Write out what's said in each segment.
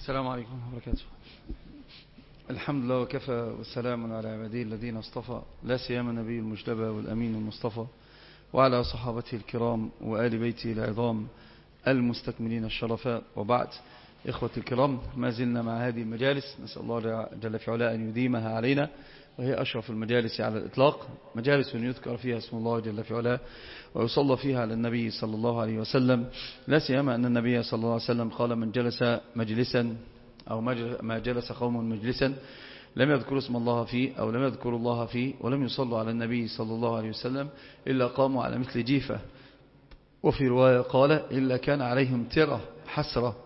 السلام عليكم ورحمة الله وبركاته. الحمد لله وكفى والسلام على عباده الذين اصطفى، لا سيما النبي المجتبى والأمين المصطفى وعلى صحابته الكرام وآل بيته العظام المستكملين الشرفاء، وبعد. إخوة الكرام، ما زلنا مع هذه المجالس، نسأل الله جل في علاه أن يديمها علينا، وهي أشرف المجالس على الإطلاق، مجالس يذكر فيها اسم الله جل في علاه ويصلى فيها على النبي صلى الله عليه وسلم، لا سيما أن النبي صلى الله عليه وسلم قال: من جلس مجلسا أو ما جلس قوم مجلسا لم يذكروا اسم الله فيه أو لم يذكروا الله فيه ولم يصلوا على النبي صلى الله عليه وسلم إلا قاموا على مثل جيفة. وفي رواية قال: إلا كان عليهم ترة حسرة.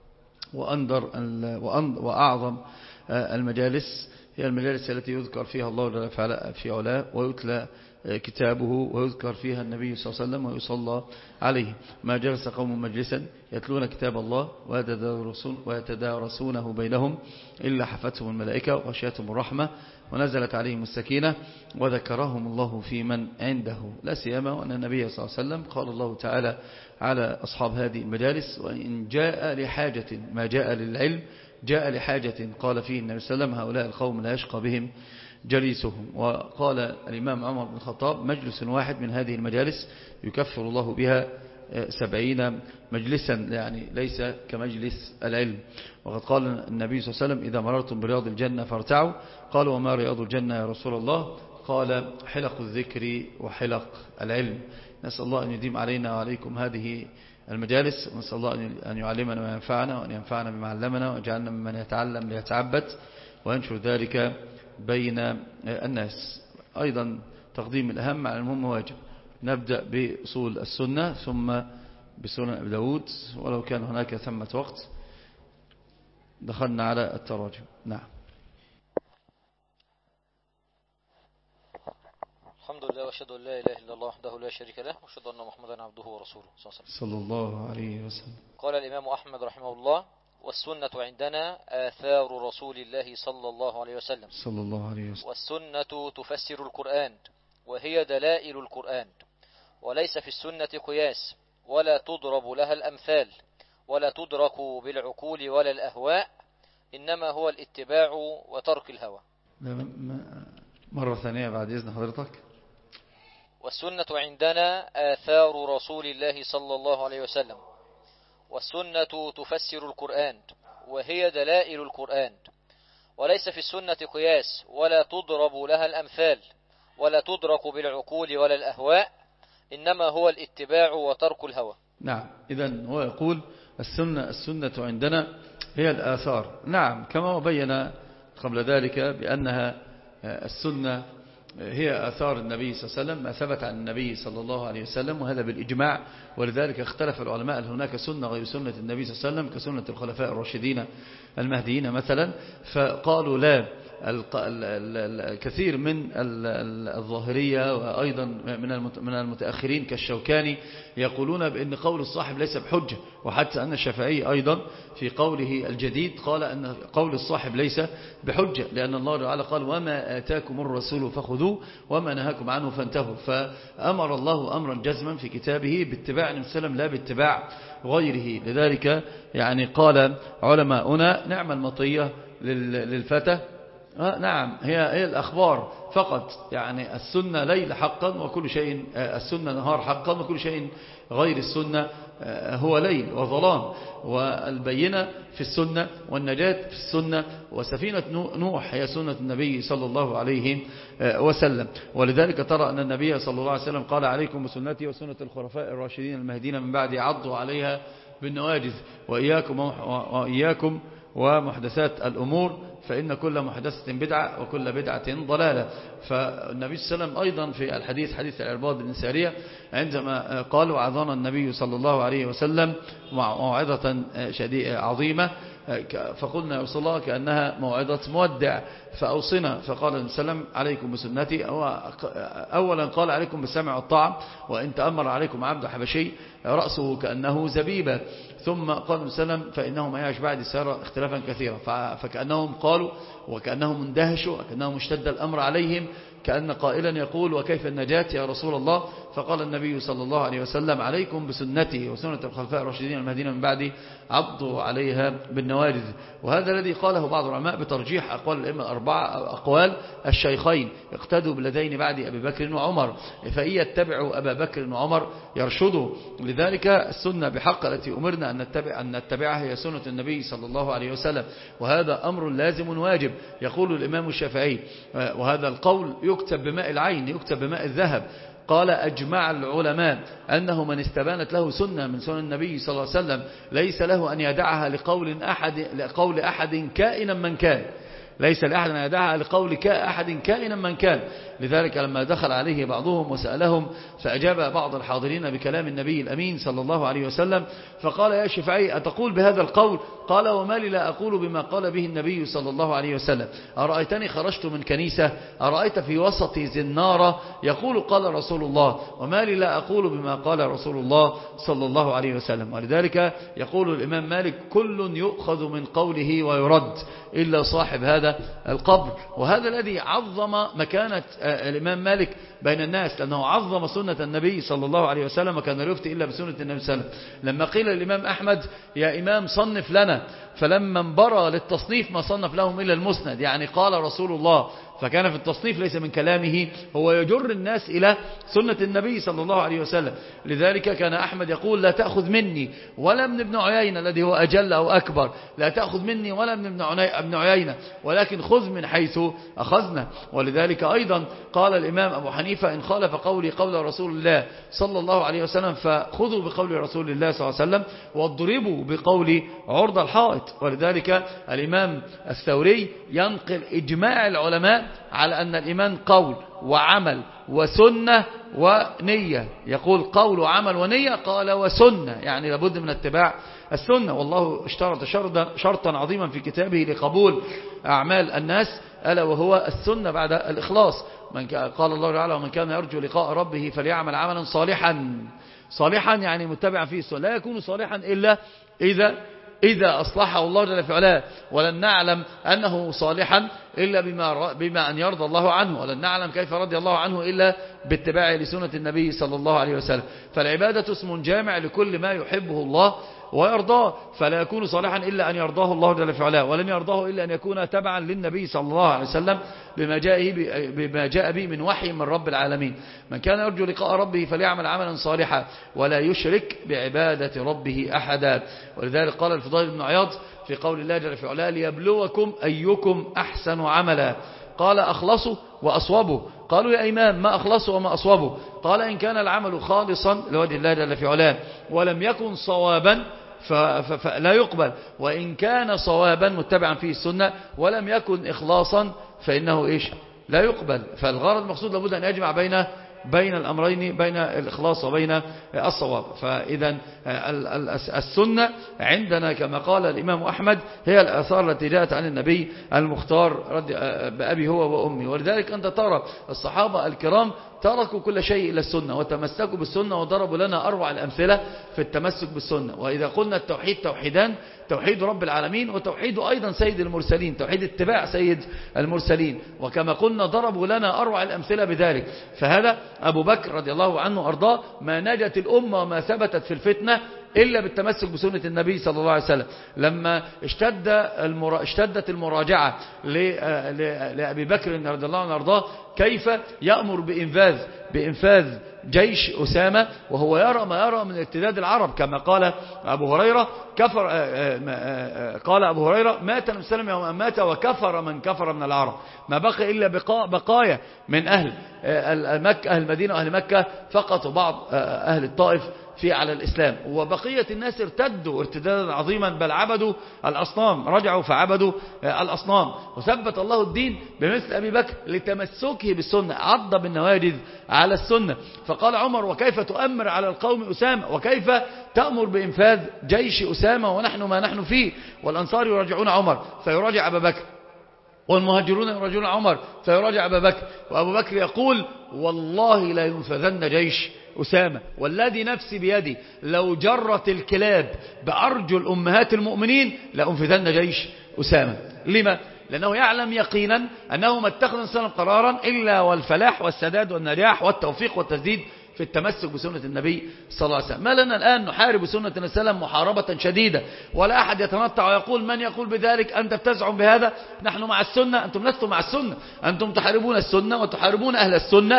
وأعظم المجالس هي المجالس التي يذكر فيها الله في علاه ويتلى كتابه ويذكر فيها النبي صلى الله عليه وسلم ويصلى عليه. ما جلس قوم مجلسا يتلون كتاب الله ويتدارسونه بينهم إلا حفتهم الملائكة وغشيتهم الرحمة ونزلت عليهم السكينة وذكرهم الله في من عنده. لا سيما وأن النبي صلى الله عليه وسلم قال الله تعالى على أصحاب هذه المجالس: وإن جاء لحاجة ما جاء للعلم جاء لحاجة قال فيه النبي صلى الله عليه وسلم: هؤلاء القوم لا يشقى بهم جليسهم. وقال الإمام عمر بن الخطاب: مجلس واحد من هذه المجالس يكفر الله بها 70 مجلسا، يعني ليس كمجلس العلم. وقد قال النبي صلى الله عليه وسلم: إذا مررتم برياض الجنة فارتعوا. قالوا: وما رياض الجنة يا رسول الله؟ قال: حلق الذكر وحلق العلم. نسأل الله أن يديم علينا وعليكم هذه المجالس، ونسأل الله أن يعلمنا وينفعنا وأن ينفعنا بما علمنا ويجعلنا ممن يتعلم ليتعبد وينشر ذلك بين الناس. أيضا تقديم الأهم على المهم واجب. نبدأ بأصول السنة ثم بسنن أبي داود، ولو كان هناك ثمة وقت دخلنا على التراجم. نعم. الحمد لله واشهد ان لا اله الا الله وحده لا شريك له واشهد ان محمدا عبده ورسوله صلى الله عليه وسلم. قال الامام احمد رحمه الله: والسنة عندنا آثار رسول الله صلى الله عليه وسلم. صلى الله عليه وسلم. والسنة تفسر القرآن وهي دلائل القرآن، وليس في السنة قياس ولا تضرب لها الأمثال ولا تدرك بالعقول ولا الأهواء، إنما هو الاتباع وترك الهوى. مرة ثانية بعد إذن حضرتك. والسنة عندنا آثار رسول الله صلى الله عليه وسلم. والسنة تفسر القرآن وهي دلائل القرآن، وليس في السنة قياس ولا تضرب لها الأمثال ولا تدرك بالعقول ولا الأهواء، إنما هو الاتباع وترك الهوى. نعم. إذن هو يقول السنة عندنا هي الآثار. نعم، كما بين قبل ذلك بأنها السنة هي آثار النبي صلى الله عليه وسلم، ما ثبت عن النبي صلى الله عليه وسلم، وهذا بالإجماع. ولذلك اختلف العلماء هل هناك سنة غير سنة النبي صلى الله عليه وسلم كسنة الخلفاء الراشدين المهديين مثلا، فقالوا لا. الكثير من الظاهرية وأيضا من المتأخرين كالشوكاني يقولون بأن قول الصاحب ليس بحجة، وحتى أن الشافعي أيضا في قوله الجديد قال أن قول الصاحب ليس بحجة، لأن الله تعالى قال: وما آتاكم الرسول فخذوه وما نهاكم عنه فانتهوا. فأمر الله أمرا جزما في كتابه باتباع النبي صلى الله عليه وسلم لا باتباع غيره. لذلك يعني قال علماؤنا: نعم المطية للفتى. نعم، هي الأخبار فقط، يعني السنة ليل حقا وكل شيء، السنة نهار حقا وكل شيء غير السنة هو ليل وظلام. والبينة في السنة والنجاة في السنة، وسفينة نوح هي سنة النبي صلى الله عليه وسلم. ولذلك ترى أن النبي صلى الله عليه وسلم قال: عليكم بسنتي وسنة الخلفاء الراشدين المهديين من بعد عضوا عليها بالنواجذ وإياكم ومحدثات الأمور فإن كل محدثة بدعة وكل بدعة ضلالة. فالنبي صلى الله عليه وسلم أيضا في الحديث حديث العرباض بن سارية عندما قال: وعظنا النبي صلى الله عليه وسلم موعظة عظيمة، فقلنا يا رسول الله كأنها موعظة مودع فأوصنا. فقال النبي صلى الله عليه وسلم: عليكم بسنتي. أولا قال: عليكم بالسمع والطاعة، وإن تأمر عليكم عبد حبشي رأسه كأنه زبيبة. ثم قال النبي صلى الله عليه وسلم: فإنهم يعيش بعد سيرى اختلافا كثيرا. فكأنهم قالوا وكأنهم اندهشوا وكأنهم اشتد الأمر عليهم كأن قائلا يقول وكيف النجاة يا رسول الله؟ فقال النبي صلى الله عليه وسلم عليكم بسنتي وسنة الخلفاء الراشدين المهديين من بعدي عضوا عليها بالنواجذ. وهذا الذي قاله بعض العلماء بترجيح أقوال الأئمة الأربعة أقوال الشيخين اقتدوا بالذين بعد أبي بكر وعمر، فإن يتبعوا أبا بكر وعمر يرشدوا. لذلك السنة بحق التي أمرنا أن نتبعها هي سنة النبي صلى الله عليه وسلم، وهذا أمر لازم واجب. يقول الإمام الشافعي، وهذا القول يكتب بماء العين يكتب بماء الذهب، قال أجمع العلماء أنه من استبانت له سنة من سنن النبي صلى الله عليه وسلم ليس له أن يدعها لقول أحد كائنا من كان، ليس لأحد أن يدعها لقول أحد كائنا من كان. لذلك لما دخل عليه بعضهم وسألهم فأجاب بعض الحاضرين بكلام النبي الأمين صلى الله عليه وسلم، فقال يا شافعي أتقول بهذا القول؟ قال وما لي لا أقول بما قال به النبي صلى الله عليه وسلم. أرأيتني خرجت من كنيسة أرأيت في وسط زنارة يقول قال رسول الله، وما لي لا أقول بما قال رسول الله صلى الله عليه وسلم. ولذلك يقول الإمام مالك كل يؤخذ من قوله ويرد إلا صاحب هذا القبر. وهذا الذي عظم مكانة الإمام مالك بين الناس، لأنه عظم سنة النبي صلى الله عليه وسلم وكان لا يفتي إلا بسنة النبي صلى الله عليه وسلم. لما قيل الإمام أحمد يا إمام صنف لنا، فلما انبرى للتصنيف ما صنف لهم إلا المسند، يعني قال رسول الله، فكان في التصنيف ليس من كلامه، هو يجر الناس إلى سنة النبي صلى الله عليه وسلم. لذلك كان أحمد يقول لا تأخذ مني ولا من ابن عيينة الذي هو أجل أو أكبر، لا تأخذ مني ولا من ابن عيينة، ولكن خذ من حيث أخذنا. ولذلك أيضا قال الإمام أبو حنيفة إن خالف قولي قول رسول الله صلى الله عليه وسلم فخذوا بقول رسول الله صلى الله عليه وسلم واضربوا بقول عرض الحائط. ولذلك الإمام الثوري ينقل إجماع العلماء على أن الإيمان قول وعمل وسنة ونية، يقول قول وعمل ونية، قال وسنة، يعني لابد من اتباع السنة. والله اشترط شرطا عظيما في كتابه لقبول أعمال الناس ألا وهو السنة بعد الإخلاص. قال الله تعالى ومن كان يرجو لقاء ربه فليعمل عملا صالحا يعني متبعا فيه السنة، لا يكون صالحا إلا إذا أصلحه الله جل في علاه، ولن نعلم أنه صالحا إلا بما أن يرضى الله عنه، ولن نعلم كيف رضي الله عنه إلا باتباعه لسنة النبي صلى الله عليه وسلم. فالعبادة اسم جامع لكل ما يحبه الله ويرضاه، فلا يكون صالحا إلا أن يرضاه الله جل في علاه، ولن يرضاه إلا أن يكون تبعا للنبي صلى الله عليه وسلم بما جاء به من وحي من رب العالمين. من كان يرجو لقاء ربه فليعمل عملا صالحا ولا يشرك بعبادة ربه أحدا. ولذلك قال الفضيل بن عياض في قول الله جل في علاه ليبلوكم أيكم أحسن عملا، قال أخلصوا وأصوبوا. قالوا يا إمام ما أخلصوا وما أصوبوا؟ قال إن كان العمل خالصا لوجه الله جل في علاه ولم يكن صوابا فلا يقبل، وإن كان صوابا متبعا فيه السنة ولم يكن إخلاصا فإنه لا يقبل. فالغرض المقصود لابد أن يجمع بين الأمرين، بين الإخلاص وبين الصواب. فإذا السنة عندنا كما قال الإمام أحمد هي الآثار التي جاءت عن النبي المختار بأبي هو وأمي. ولذلك أنت ترى الصحابة الكرام تركوا كل شيء إلى السنة وتمسكوا بالسنة وضربوا لنا أروع الأمثلة في التمسك بالسنة. وإذا قلنا التوحيد توحيدان، توحيد رب العالمين وتوحيد أيضا سيد المرسلين، توحيد اتباع سيد المرسلين. وكما قلنا ضربوا لنا أروع الأمثلة بذلك. فهذا أبو بكر رضي الله عنه أرضاه ما نجت الأمة وما ثبتت في الفتنة إلا بالتمسك بسنة النبي صلى الله عليه وسلم. لما اشتدت المراجعة لأبي بكر رضي الله عنه أرضاه كيف يأمر بإنفاذ جيش أسامة وهو يرى ما يرى من ارتداد العرب، كما قال أبو هريرة قال أبو هريرة مات النبي صلى الله عليه وسلم يوم مات وكفر من كفر من العرب، ما بقي إلا بقايا من أهل المدينة وأهل مكة فقط، وبعض أهل الطائف على الإسلام، وبقية الناس ارتدوا ارتدادا عظيما بل عبدوا الأصنام، رجعوا فعبدوا الأصنام. وثبت الله الدين بمثل أبي بكر لتمسكه بالسنة، عض بالنواجذ على السنة. فقال عمر وكيف تؤمر على القوم أسامة، وكيف تأمر بإنفاذ جيش أسامة ونحن ما نحن فيه؟ والأنصار يراجعون عمر فيراجع أبا بكر، والمهاجرون يراجعون عمر فيراجع أبا بكر، وأبو بكر يقول والله لا ينفذن جيش أسامة، والذي نفسي بيدي لو جرت الكلاب بأرجل أمهات المؤمنين لأنفذن جيش أسامة. لما؟ لأنه يعلم يقينا أنه ما اتخذ الإنسان قرارا إلا والفلاح والسداد والنجاح والتوفيق والتسديد في التمسك بسنة النبي صلى الله عليه وسلم. ما لنا الآن نحارب سنة النبي صلى الله عليه وسلم محاربة شديدة، ولا أحد يتنطع ويقول من يقول بذلك أنت بتزعم بهذا، نحن مع السنة، أنتم لستم مع السنة، أنتم تحاربون السنة وتحاربون أهل السنة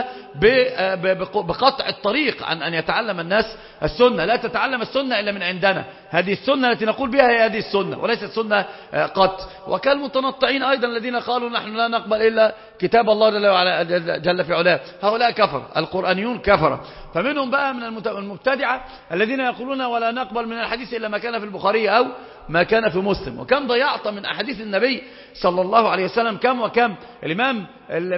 بقطع الطريق عن أن يتعلم الناس السنة. لا تتعلم السنة إلا من عندنا، هذه السنة التي نقول بها هي هذه السنة وليست سنة قط. وكالمتنطعين أيضا الذين قالوا نحن لا نقبل إلا كتاب الله جل في علاه، هؤلاء كفر، القرآنيون كفر. فمنهم بقى من المبتدعة الذين يقولون ولا نقبل من الحديث إلا ما كان في البخاري أو ما كان في مسلم. وكم ضيعت من أحاديث النبي صلى الله عليه وسلم، كم وكم. الإمام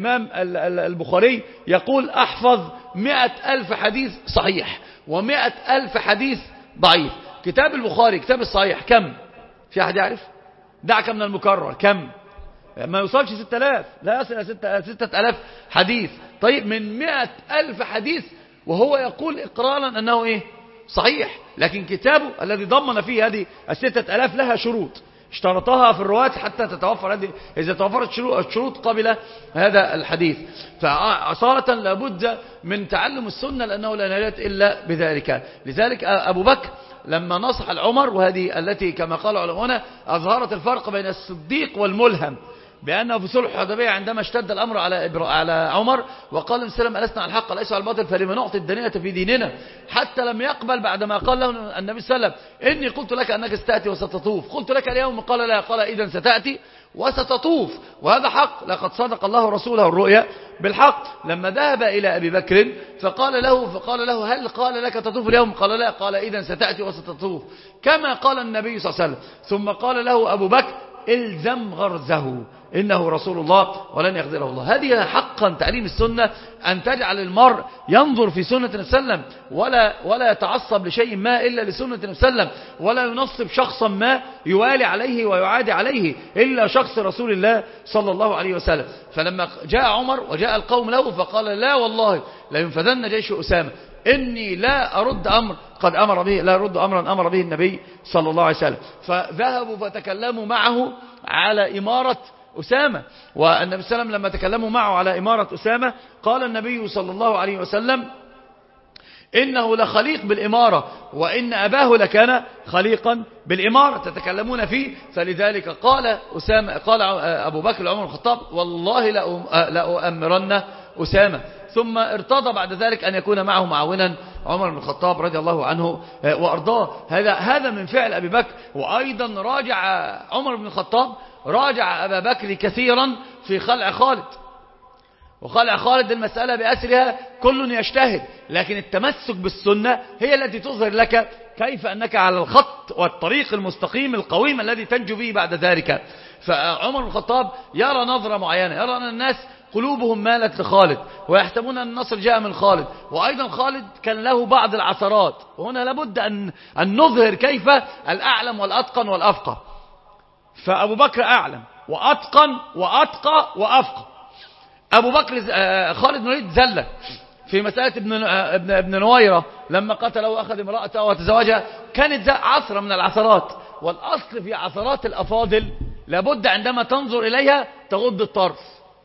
البخاري يقول أحفظ 100,000 حديث صحيح و100,000 حديث ضعيف. كتاب البخاري كتاب الصحيح كم؟ في أحد يعرف؟ دعك من المكرر كم؟ ما يوصلش 6,000، لا يصل إلى 6,000 حديث. طيب من 100,000 حديث وهو يقول إقرارا أنه إيه؟ صحيح. لكن كتابه الذي ضمن فيه هذه 6,000 لها شروط اشترطها في الرواة حتى تتوفر هذه، إذا توفرت الشروط قبل هذا الحديث. فعصارة لابد من تعلم السنة لأنه لا نجاة إلا بذلك. لذلك أبو بكر لما نصح العمر، وهذه التي كما قال علماؤنا أظهرت الفرق بين الصديق والملهم، بأنه في صلح الحديبية عندما اشتد الأمر على عمر وقال السلام ألسنا على الحق ليس على الباطل فلما نعطي الدنية في ديننا، حتى لم يقبل بعدما قال له النبي صلى الله عليه وسلم إني قلت لك أنك ستأتي وستطوف، قلت لك اليوم، قال لا، قال إذن ستأتي وستطوف، وهذا حق، لقد صدق الله رسوله الرؤيا بالحق. لما ذهب إلى أبي بكر فقال له هل قال لك تطوف اليوم؟ قال لا، قال إذن ستأتي وستطوف كما قال النبي صلى الله عليه وسلم. ثم قال له أبو بكر الزم غرزه إنه رسول الله ولن يخذله الله. هذه حقا تعليم السنة، أن تجعل المرء ينظر في سنة النبي صلى الله عليه وسلم ولا يتعصب لشيء ما إلا لسنة النبي صلى الله عليه وسلم، ولا ينصب شخصا ما يوالي عليه ويعادي عليه إلا شخص رسول الله صلى الله عليه وسلم. فلما جاء عمر وجاء القوم له فقال لا والله لا ينفذن جيش أسامة، إني لا أرد أمر قد أمر به، لا أرد أمرا أمر به النبي صلى الله عليه وسلم. فذهبوا فتكلموا معه على إمارة أسامة، والنبي صلى الله عليه وسلم لما تكلموا معه على إمارة أسامة قال النبي صلى الله عليه وسلم إنه لخليق بالإمارة وإن أباه لكان خليقا بالإمارة تتكلمون فيه. فلذلك قال أبو بكر لعمر بن الخطاب والله لأؤمرن أسامة، ثم ارتضى بعد ذلك أن يكون معه معاونا عمر بن الخطاب رضي الله عنه وأرضاه. هذا من فعل أبي بكر. وأيضا راجع عمر بن الخطاب راجع أبا بكر كثيرا في خلع خالد، وخلع خالد المسألة بأسرها كل يجتهد، لكن التمسك بالسنة هي التي تظهر لك كيف أنك على الخط والطريق المستقيم القويم الذي تنجو به بعد ذلك. فعمر بن الخطاب يرى نظرة معينة، يرى أن الناس قلوبهم مالت لخالد ويحسبون أن النصر جاء من خالد، وأيضا خالد كان له بعض العثرات، وهنا لابد أن نظهر كيف الأعلم والأتقن والأفقه. فأبو بكر أعلم وأتقن وأتقى وأفقه. أبو بكر خالد بن الوليد زل في مسألة ابن نويرة لما قتله وأخذ امرأته وتزوجها، كانت عثرة من العثرات. والأصل في عثرات الأفاضل لابد عندما تنظر إليها تغض الطرف،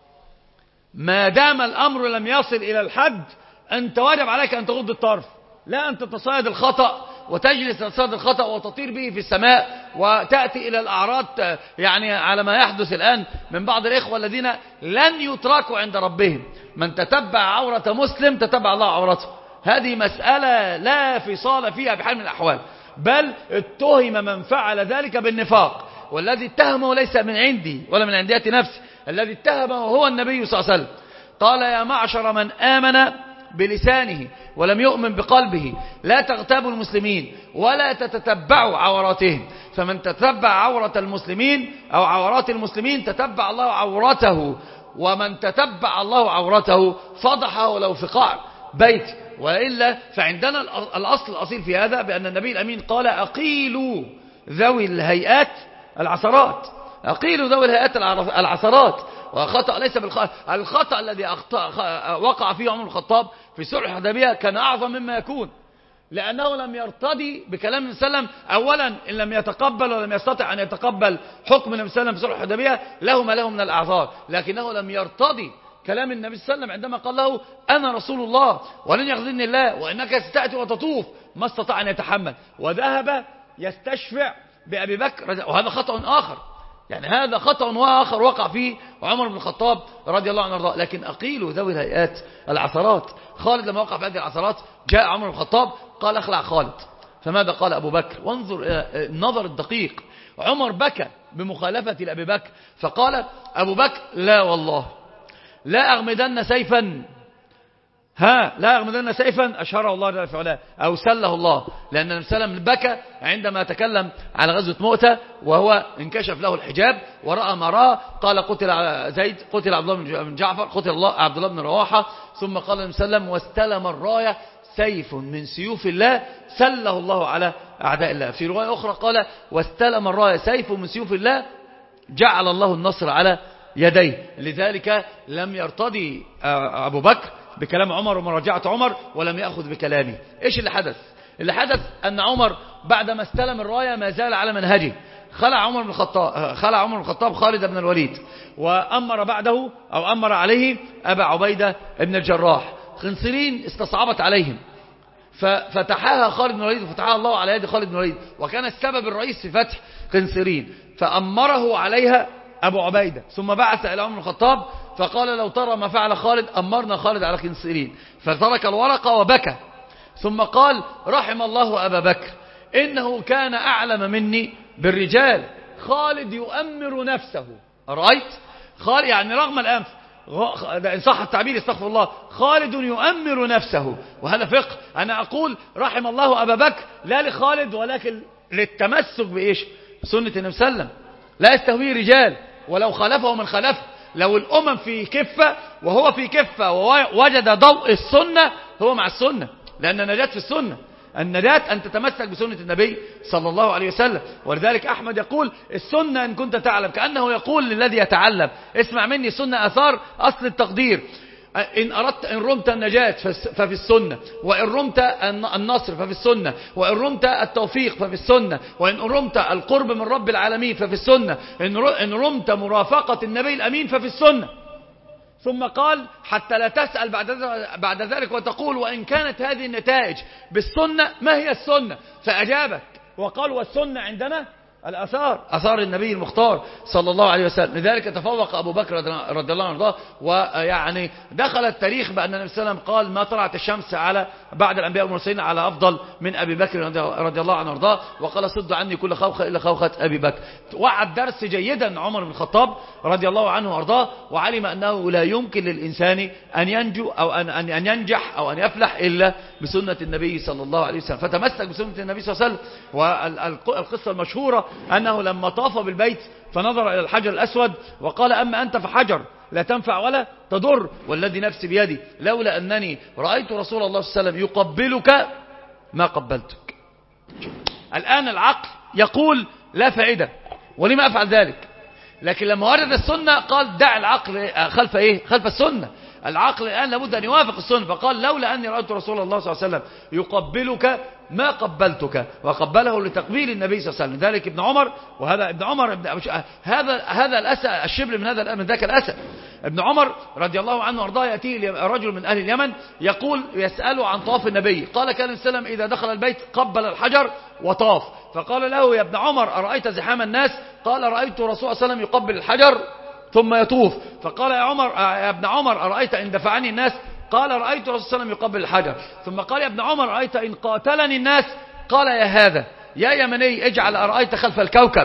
ما دام الأمر لم يصل إلى الحد أنت واجب عليك أن تغض الطرف، لا أن تتصيد الخطأ وتجلس تصيد الخطأ وتطير به في السماء وتأتي إلى الأعراض، يعني على ما يحدث الآن من بعض الإخوة الذين لن يتركوا عند ربهم. من تتبع عورة مسلم تتبع الله عورته، هذه مسألة لا فصال فيها بحال من الأحوال، بل اتهم من فعل ذلك بالنفاق، والذي اتهمه ليس من عندي ولا من عندية نفسي، الذي اتهمه هو النبي صلى الله عليه وسلم. قال يا معشر من آمن بلسانه ولم يؤمن بقلبه لا تغتابوا المسلمين ولا تتتبعوا عوراتهم، فمن تتبع عورة المسلمين أو عورات المسلمين تتبع الله عورته، ومن تتبع الله عورته فضحه لو في قعر بيت. وإلا فعندنا الأصل الأصيل في هذا بأن النبي الأمين قال أقيلوا ذوي الهيئات العثرات، أقيلوا ذوي الهيئات العثرات. وخطأ ليس الخطأ الذي وقع فيه عمر الخطاب في صلح الحديبية كان أعظم مما يكون، لأنه لم يرتضي بكلام النبي صلى الله عليه وسلم. أولا إن لم يتقبل ولم يستطع أن يتقبل حكم النبي صلى الله عليه وسلم في صلح الحديبية له ما له من الأعذار، لكنه لم يرتضي كلام النبي صلى الله عليه وسلم عندما قال له أنا رسول الله ولن يخذلني الله وإنك ستأتي وتطوف، ما استطاع أن يتحمل وذهب يستشفع بأبي بكر، وهذا خطأ آخر. يعني هذا خطأ آخر وقع فيه عمر بن الخطاب رضي الله عنه وارضاه. لكن أقيل ذوي الهيئات العثرات، خالد لما وقع في هذه العثرات جاء عمر بن الخطاب قال اخلع خالد، فماذا قال أبو بكر؟ وانظر إلى النظر الدقيق. عمر بكى بمخالفة لأبي بكر، فقال أبو بكر لا والله لا أغمدن سيفا، لا أغمدن سيفا أشهره الله جل في علاه أو سله الله، لأن النبي صلى الله عليه وسلم بكى عندما تكلم على غزوة مؤتة وهو انكشف له الحجاب ورأى ما رأى، قال قتل زيد، قتل عبد الله بن جعفر، قتل عبد الله بن رواحة، ثم قال النبي صلى الله عليه وسلم واستلم الراية سيف من سيوف الله سله الله على أعداء الله. في رواية أخرى قال واستلم الراية سيف من سيوف الله جعل الله النصر على يديه. لذلك لم يرتضي أبو بكر بكلام عمر ومراجعة عمر ولم يأخذ بكلامه. إيش اللي حدث؟ اللي حدث أن عمر بعدما استلم الراية ما زال على منهجه، خلع عمر بن الخطاب خالد بن الوليد، وأمر بعده أو أمر عليه أبا عبيدة بن الجراح. خنصرين استصعبت عليهم ففتحها خالد بن الوليد وفتحها الله على يد خالد بن الوليد، وكان السبب الرئيس في فتح خنصرين، فأمره عليها أبو عبيدة، ثم بعث إلى عمر بن الخطاب فقال لو ترى ما فعل خالد أمرنا خالد على خنصرين، فترك الورقة وبكى، ثم قال رحم الله أبا بكر إنه كان أعلم مني بالرجال، خالد يؤمر نفسه. رأيت خالد يعني رغم الأنف، إن صح التعبير استغفر الله، خالد يؤمر نفسه، وهذا فقه. أنا أقول رحم الله أبا بكر لا لخالد ولكن للتمسك بإيش؟ سنة النبي صلى الله عليه وسلم. لا يستهوي رجال ولو خالفه من خالفه. لو الأمم في كفة وهو في كفة ووجد ضوء السنة هو مع السنة، لأن النجاة في السنة. النجاة أن تتمسك بسنة النبي صلى الله عليه وسلم. ولذلك أحمد يقول السنة إن كنت تعلم، كأنه يقول للذي يتعلم اسمع مني، سنة أثار أصل التقدير. إن رمت النجاة ففي السنة، وإن رمت النصر ففي السنة، وإن رمت التوفيق ففي السنة، وإن رمت القرب من رب العالمين ففي السنة، إن رمت مرافقة النبي الأمين ففي السنة. ثم قال حتى لا تسأل بعد ذلك وتقول وإن كانت هذه النتائج بالسنة ما هي السنة؟ فأجابك وقال والسنة عندنا الأثار، أثار النبي المختار صلى الله عليه وسلم. لذلك تفوق أبو بكر رضي الله عنه، ويعني دخل التاريخ بأن النبي صلى الله عليه وسلم قال ما طلعت الشمس على بعد الأنبياء والمرسلين على أفضل من أبي بكر رضي الله عنه وارضاه، وقال صد عني كل خوخة إلا خوخة أبي بكر. وعد درس جيدا عمر بن الخطاب رضي الله عنه وارضاه، وعلم أنه لا يمكن للإنسان أن ينجو أو أن ينجح أو أن يفلح إلا بسنة النبي صلى الله عليه وسلم، فتمسك بسنة النبي صلى الله عليه وسلم. والقصة المشهورة أنه لما طاف بالبيت فنظر إلى الحجر الأسود وقال أما أنت فحجر لا تنفع ولا تضر، والذي نفسي بيدي لولا أنني رأيت رسول الله صلى الله عليه وسلم يقبلك ما قبلتك. الآن العقل يقول لا فائدة ولما أفعل ذلك، لكن لما ورد السنة قال دع العقل خلف إيه؟ خلف السنة. العقل الآن لابد أن يوافق السنة، فقال لولا أني رأيت رسول الله صلى الله عليه وسلم يقبلك ما قبلتك، وقبله لتقبيل النبي صلى الله عليه وسلم. ذلك ابن عمر، وهذا ابن عمر هذا الأسى الشبل من ذاك الأسى. ابن عمر رضي الله عنه وارضاه يأتيه رجل من أهل اليمن يقول يسأله عن طواف النبي، قال كان السلام إذا دخل البيت قبل الحجر وطاف، فقال له يا ابن عمر أرأيت زحام الناس؟ قال رأيت رسول الله صلى الله عليه وسلم يقبل الحجر ثم يطوف. فقال يا ابن عمر أرأيت إن دفعني الناس؟ قال رأيت رسول الله صلى الله عليه وسلم يقبل الحجر. ثم قال يا ابن عمر أرأيت إن قاتلني الناس؟ قال يا هذا يا يمني اجعل أرأيت خلف الكوكب،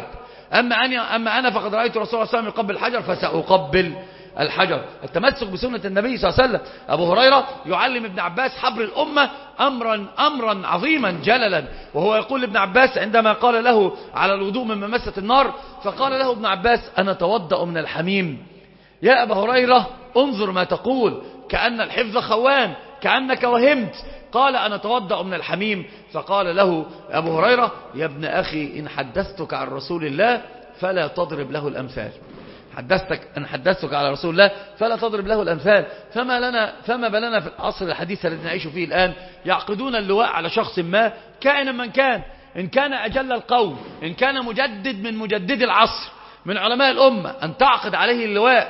أما أنا فقد رأيت رسول الله صلى الله عليه وسلم يقبل الحجر فسأقبل الحجر. التمسك بسنة النبي صلى الله عليه وسلم. أبو هريرة يعلم ابن عباس حبر الأمة أمرا عظيما جللا، وهو يقول لابن عباس عندما قال له على الوضوء من ممسة النار، فقال له ابن عباس أنا توضأ من الحميم. يا أبا هريرة انظر ما تقول، كأن الحفظ خوان، كأنك وهمت. قال أنا توضأ من الحميم. فقال له أبو هريرة يا ابن أخي إن حدثتك عن رسول الله فلا تضرب له الأمثال. حدثتك على رسول الله فلا تضرب له الأمثال. فما بالنا في العصر الحديث الذي نعيش فيه الآن يعقدون اللواء على شخص ما كائنا من كان، إن كان أجل القوم، إن كان مجدد من مجدد العصر من علماء الأمة، أن تعقد عليه اللواء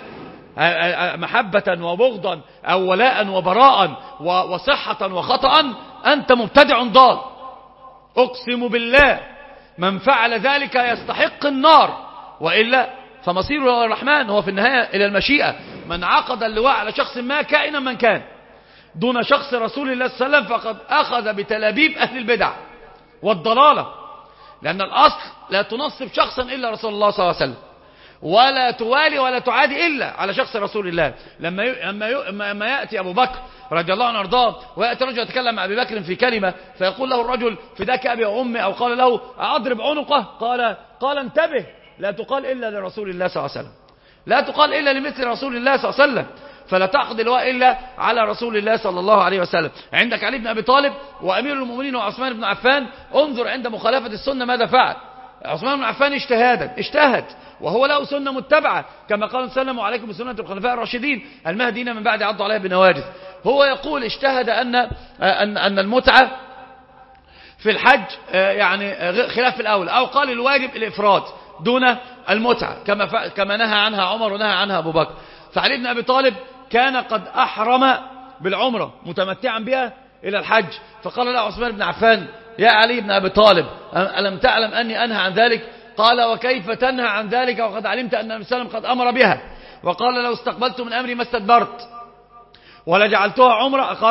محبة وبغضا أو ولاء وبراء وصحة وخطأ، أنت مبتدع ضال. أقسم بالله من فعل ذلك يستحق النار، وإلا فمصيره الرحمن، هو في النهاية إلى المشيئة. من عقد اللواء على شخص ما كائنا من كان دون شخص رسول الله صلى الله عليه وسلم فقد أخذ بتلابيب أهل البدع والضلالة، لأن الأصل لا تنصب شخصا إلا رسول الله صلى الله عليه وسلم، ولا توالي ولا تعادي إلا على شخص رسول الله. لما يأتي أبو بكر رضي الله عنه وارضاه ويأتي رجل يتكلم مع أبي بكر في كلمة فيقول له الرجل فداك أبي وأمي، أو قال له أضرب عنقه، قال انتبه، لا تقال إلا لرسول الله صلى الله عليه وسلم، لا تقال إلا لمثل رسول الله صلى الله عليه وسلم، فلا تعقد اللواء إلا على رسول الله صلى الله عليه وسلم. عندك علي بن أبي طالب وأمير المؤمنين وعثمان بن عفان، انظر عند مخالفة السنة ماذا فعل. عثمان بن عفان اجتهد وهو له سنة متبعة، كما قال سلم عليكم بسنة الخلفاء الراشدين المهديين من بعد عضوا عليها بنواجذ. هو يقول اجتهد أن المتعة في الحج يعني خلاف الأول، أو قال الواجب الإفراد دون المتعة كما نهى عنها عمر ونهى عنها أبو بكر. فعلي بن أبي طالب كان قد أحرم بالعمرة متمتعا بها إلى الحج، فقال له عثمان بن عفان يا علي بن أبي طالب ألم تعلم أني أنهى عن ذلك؟ قال وكيف تنهى عن ذلك وقد علمت أن النبي صلى الله عليه وسلم قد أمر بها؟ وقال لو استقبلت من أمري ما استدبرت ولجعلتها عمرة، قال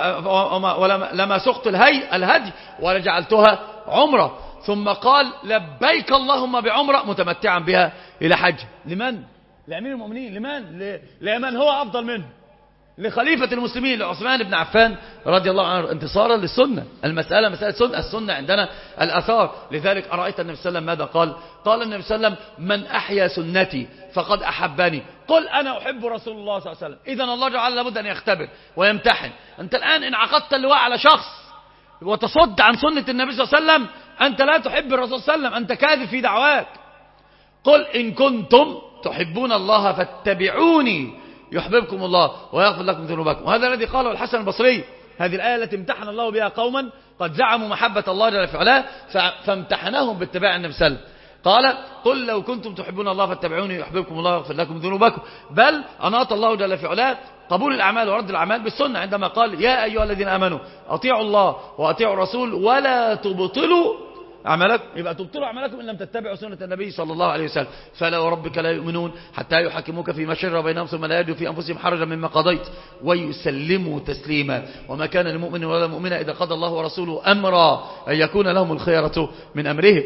لما سقت الهدي ولجعلتها عمرة، ثم قال لبيك اللهم بعمرة متمتعا بها إلى حج. لمن؟ لأمير المؤمنين. لمن هو أفضل منه؟ لخليفة المسلمين لعثمان بن عفان رضي الله عنه، انتصارا للسنة. المسألة مسألة سنة، السنة عندنا الأثار. لذلك أرأيت النبي صلى الله عليه وسلم ماذا قال النبي صلى الله عليه وسلم من أحيا سنتي فقد أحبني. قل أنا أحب رسول الله صلى الله عليه وسلم. إذن الله جعل لابد أن يختبر ويمتحن. أنت الآن إن عقدت اللواء على شخص وتصد عن سنة النبي صلى الله عليه وسلم أنت لا تحب الرسول صلى الله عليه وسلم، أنت كاذب في دعواك. قل إن كنتم تحبون الله فاتبعوني يحببكم الله ويغفر لكم ذنوبكم. وهذا الذي قاله الحسن البصري، هذه الآية التي امتحن الله بها قوما قد زعموا محبة الله جل في علاه فامتحناهم باتباع النبي صلى الله عليه وسلم. قال قل لو كنتم تحبون الله فاتبعوني يحببكم الله ويغفر لكم ذنوبكم. بل أناط الله جل في علاه قبول الأعمال ورد الأعمال بالسنة عندما قال يا أيها الذين آمنوا أطيعوا الله وأطيعوا الرسول ولا تبطلوا أعمالكم. يبقى تبطلوا أعمالكم إن لم تتبعوا سنة النبي صلى الله عليه وسلم. فلا وربك لا يؤمنون حتى يحكموك فيما شجر بينهم ثم لا يجدوا في أنفسهم حرجا مما قضيت ويسلموا تسليما. وما كان لمؤمن ولا مؤمنة إذا قضى الله ورسوله أمرا أن يكون لهم الخيرة من أمرهم.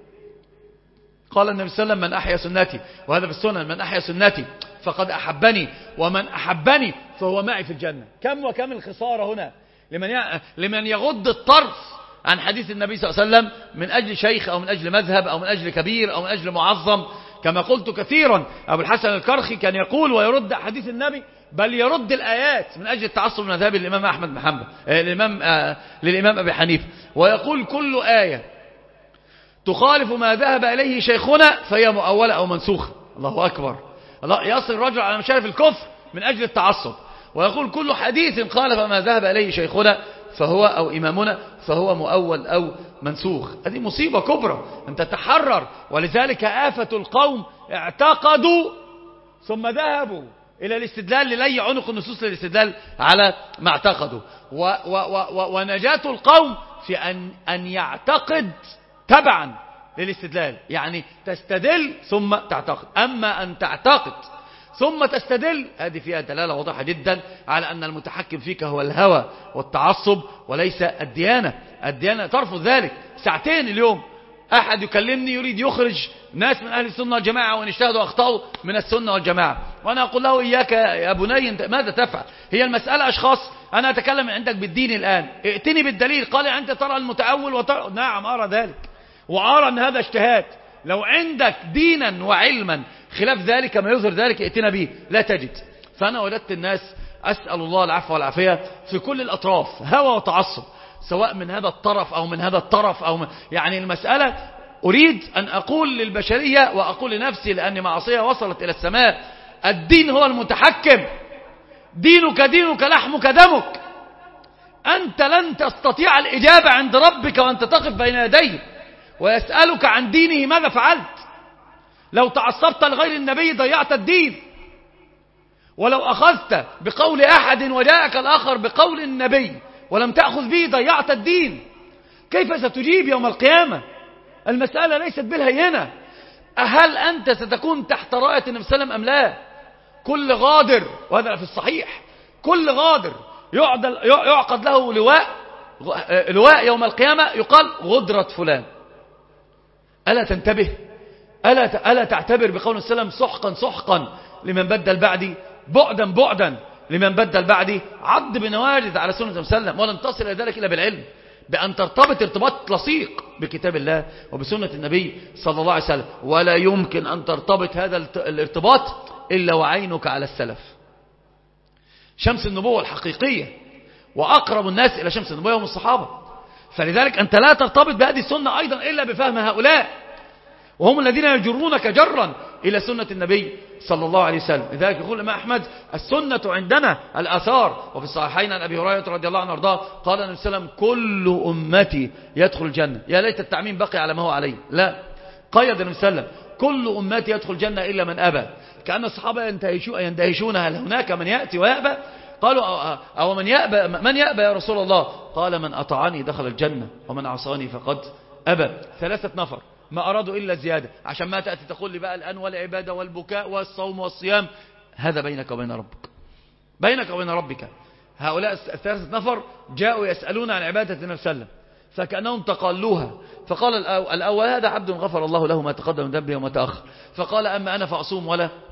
قال النبي صلى الله عليه وسلم من أحيا سنتي، وهذا في السنن، من أحيا سنتي فقد أحبني ومن أحبني فهو معي في الجنة. كم وكم الخسارة هنا لمن يغض الطرف عن حديث النبي صلى الله عليه وسلم من أجل شيخ أو من أجل مذهب أو من أجل كبير أو من أجل معظم. كما قلت كثيرا أبو الحسن الكرخي كان يقول ويرد حديث النبي بل يرد الآيات من أجل التعصب من مذهب الإمام أحمد محمد للإمام أبي حنيفة، ويقول كل آية تخالف ما ذهب إليه شيخنا فهي مؤولة أو منسوخة. الله أكبر، الله يصل الرجل على مشارف الكفر من أجل التعصب. ويقول كل حديث خالف ما ذهب إليه شيخنا فهو أو إمامنا فهو مؤول أو منسوخ. هذه مصيبة كبرى أن تتحرر. ولذلك آفة القوم اعتقدوا ثم ذهبوا إلى الاستدلال للي عنق النصوص للاستدلال على ما اعتقدوا. ونجاة القوم في أن يعتقد تبعا للاستدلال، يعني تستدل ثم تعتقد. أما أن تعتقد ثم تستدل هذه فيها دلالة واضحة جدا على أن المتحكم فيك هو الهوى والتعصب وليس الديانة. الديانة ترفض ذلك. ساعتين اليوم أحد يكلمني يريد يخرج ناس من أهل السنة والجماعة وإن اجتهدوا أخطأوا من السنة والجماعة، وأنا أقول له إياك يا بني ماذا تفعل؟ هي المسألة أشخاص. أنا أتكلم عندك بالدين الآن، ائتني بالدليل. قال أنت ترى المتأول وترى. نعم أرى ذلك وأرى أن هذا اجتهاد. لو عندك دينا وعلما خلاف ذلك ما يظهر ذلك ائتنا به، لا تجد. فأنا وجدت الناس أسأل الله العفو والعافية في كل الأطراف هوى وتعصب، سواء من هذا الطرف أو من هذا الطرف يعني المسألة أريد أن أقول للبشرية وأقول لنفسي لأن معصية وصلت إلى السماء: الدين هو المتحكم، دينك دينك لحمك دمك. أنت لن تستطيع الإجابة عند ربك وأنت تقف بين يديه ويسألك عن دينه ماذا فعلت. لو تعصبت لغير النبي ضيعت الدين، ولو أخذت بقول أحد وجاءك الآخر بقول النبي ولم تأخذ به ضيعت الدين. كيف ستجيب يوم القيامة؟ المسألة ليست بالهينة. هل أنت ستكون تحت راية النبي صلى الله عليه وسلم أم لا؟ كل غادر، وهذا في الصحيح، كل غادر يعقد له لواء يوم القيامة يقال غدرة فلان. ألا تنتبه؟ ألا تعتبر بقول النبي صلى الله عليه وسلم: سحقا سحقا لمن بدل بعدي، بعدا بعدا لمن بدل بعدي. عض بنواجذ على سنة النبي صلى الله عليه وسلم، ولن تصل إلى ذلك إلا بالعلم، بأن ترتبط ارتباط لصيق بكتاب الله وبسنة النبي صلى الله عليه وسلم. ولا يمكن أن ترتبط هذا الارتباط إلا وعينك على السلف، شمس النبوة الحقيقية، وأقرب الناس إلى شمس النبوة هم الصحابة. فلذلك أنت لا ترتبط بهذه السنة أيضا إلا بفهم هؤلاء، وهم الذين يجرونك جرا إلى سنة النبي صلى الله عليه وسلم. لذلك يقول الإمام أحمد: السنة عندنا الآثار. وفي الصحيحين عن أبي هريرة رضي الله عنه وارضاه قال النبي صلى الله عليه وسلم: كل أمتي يدخل الجنة. يا ليت التعميم بقي على ما هو عليه، لا، قيد النبي صلى الله عليه وسلم: كل أمتي يدخل الجنة إلا من أبى. كأن الصحابة يندهشون: هل هناك من يأتي ويأبى؟ قالوا: أو من يأبى يا رسول الله؟ قال: من أطعني دخل الجنة ومن عصاني فقد أبى. 3 نفر ما أرادوا إلا زيادة، عشان ما تأتي تقول لي بقى الآن والعبادة والبكاء والصوم والصيام. هذا بينك وبين ربك، بينك وبين ربك. هؤلاء 3 نفر جاءوا يسألون عن عبادة النبي صلى الله عليه وسلم فكأنهم تقالوها. فقال الأول: هذا عبد غفر الله له ما تقدم من ذنبه وما تأخر. فقال: أما أنا فأصوم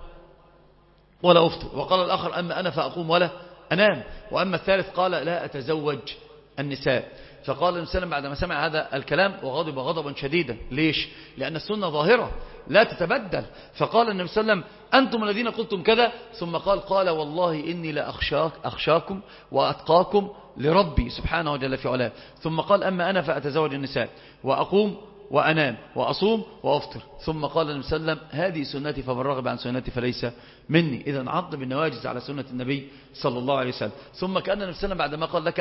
ولا أفطر. وقال الآخر: أما أنا فأقوم ولا أنام. وأما الثالث قال: لا أتزوج النساء. فقال النبي صلى الله عليه وسلم بعد ما سمع هذا الكلام وغضب غضبا شديدا. ليش؟ لأن السنة ظاهرة لا تتبدل. فقال النبي صلى الله عليه وسلم: أنتم الذين قلتم كذا. ثم قال: والله إني لأخشاكم وأتقاكم لربي سبحانه وجل في علاه. ثم قال: أما أنا فأتزوج النساء وأقوم وأنام وأصوم وأفطر. ثم قال النبي صلى الله عليه وسلم: هذه سنتي فمن رغب عن سنتي فليس مني. إذن عض بالنواجز على سنة النبي صلى الله عليه وسلم. ثم كأن النبي صلى الله عليه وسلم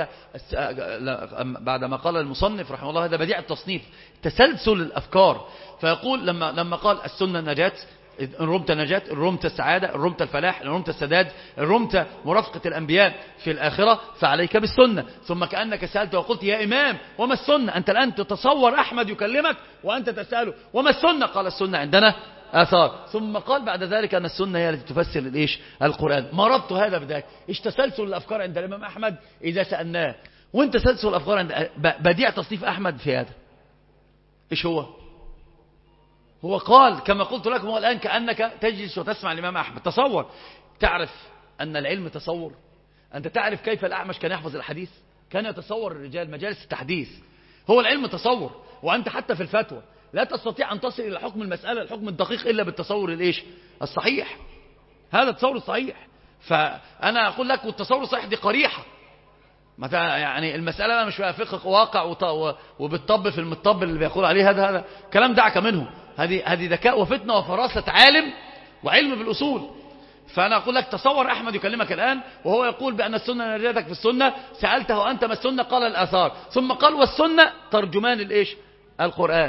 بعدما قال المصنف رحمه الله: هذا بديع التصنيف، تسلسل الأفكار. فيقول لما قال: السنة النجاة، إن رمت النجاة، إن رمت السعادة، إن رمت الفلاح، إن رمت السداد، إن رمت مرافقة الأنبياء في الآخرة فعليك بالسنة. ثم كأنك سألت وقلت: يا إمام وما السنة؟ أنت الآن تتصور أحمد يكلمك وأنت تسأله وما السنة؟ قال: السنة عندنا آثار. ثم قال بعد ذلك أن السنة هي التي تفسر القرآن. ما ربط هذا بذاك؟ إيش تسلسل الأفكار عند الإمام أحمد إذا سألناه؟ وانت تسلسل الأفكار عند بديع تصنيف أحمد في هذا إيش هو قال كما قلت لكم هو الآن كأنك تجلس وتسمع الإمام أحمد. تصور، تعرف أن العلم تصور. أنت تعرف كيف الأعمش كان يحفظ الحديث؟ كان يتصور الرجال مجالس التحديث. هو العلم تصور. وأنت حتى في الفتوى لا تستطيع أن تصل إلى حكم المسألة الحكم الدقيق إلا بالتصور الصحيح. هذا التصور الصحيح. فأنا أقول لك والتصور الصحيح دي قريحة. يعني المسألة مش فيها فقه واقع وبالطب في المطب اللي بيقول عليه هذا كلام دعك منه. هذه ذكاء وفتنة وفراسة عالم وعلم بالأصول. فأنا أقول لك تصور أحمد يكلمك الآن وهو يقول بأن السنة نجاتك في السنة. سألته أنت ما السنة؟ قال: الآثار. ثم قال: والسنة ترجمان القرآن.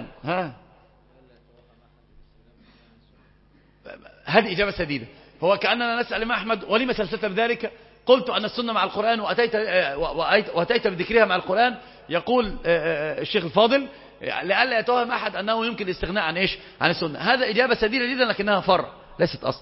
هذه إجابة سديدة. هو كأننا نسأل الإمام أحمد: ولما سلسلت بذلك؟ قلت أن السنة مع القرآن وأتيت بذكرها مع القرآن. يقول الشيخ الفاضل: لألا يتوهم أحد أنه يمكن الاستغناء عن السنة. هذا إجابة سديدة جدا لكنها فرع ليست أصل.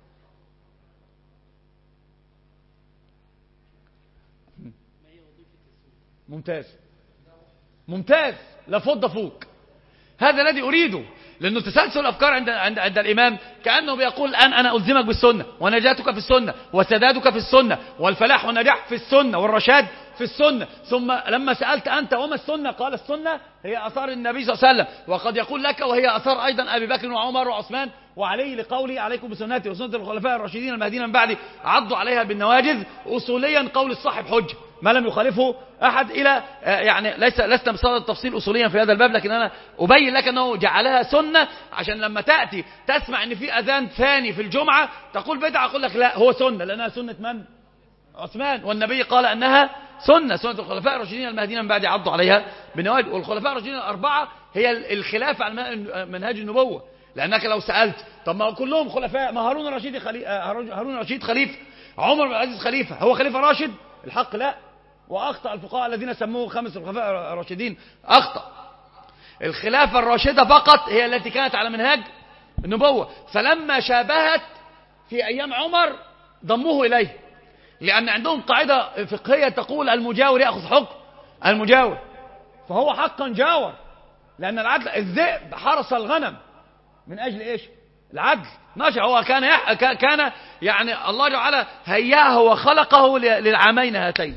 ممتاز لفض فوق. هذا الذي أريده، لأنه تسلسل الأفكار عند الإمام كأنه بيقول: الآن أنا ألزمك بالسنة ونجاتك في السنة وسدادك في السنة والفلاح والنجاح في السنة والرشاد في السنة. ثم لما سألت أنت وما السنة؟ قال: السنة هي أثار النبي صلى الله عليه وسلم. وقد يقول لك: وهي أثار أيضا أبي بكر وعمر وعثمان وعلي، لقولي: عليكم بسنتي وسنة الخلفاء الراشدين المهديين من بعدي عضوا عليها بالنواجذ. أصوليا قول الصاحب حجة، ما لم يخالفه أحد إلى يعني لسنا بصدد التفصيل أصوليا في هذا الباب، لكن أنا أبين لك أنه جعلها سنة عشان لما تأتي تسمع أن في أذان ثاني في الجمعة تقول بدعة، أقول لك لا هو سنة، لأنها سنة من؟ عثمان، والنبي قال أنها سنة الخلفاء الراشدين المهديين من بعد عضوا عليها بالنواجذ. والخلفاء الراشدين الأربعة هي الخلافة على منهج النبوة، لأنك لو سألت طب ما كلهم خلفاء، ما هارون الرشيد خليفة، عمر بن العزيز خليفة، هو خليفة راشد؟ الحق لا. وأخطأ الفقهاء الذين سموه خمس الخلفاء الراشدين، أخطأ. الخلافة الراشدة فقط هي التي كانت على منهج النبوة، فلما شابهت في أيام عمر ضموه إليه، لأن عندهم قاعدة فقهية تقول المجاور يأخذ حكم المجاور، فهو حقا جاور، لأن العدل الذئب حرس الغنم من أجل إيش؟ العدل نشأ، هو كان يعني الله جعل هياه وخلقه للعامين هاتين،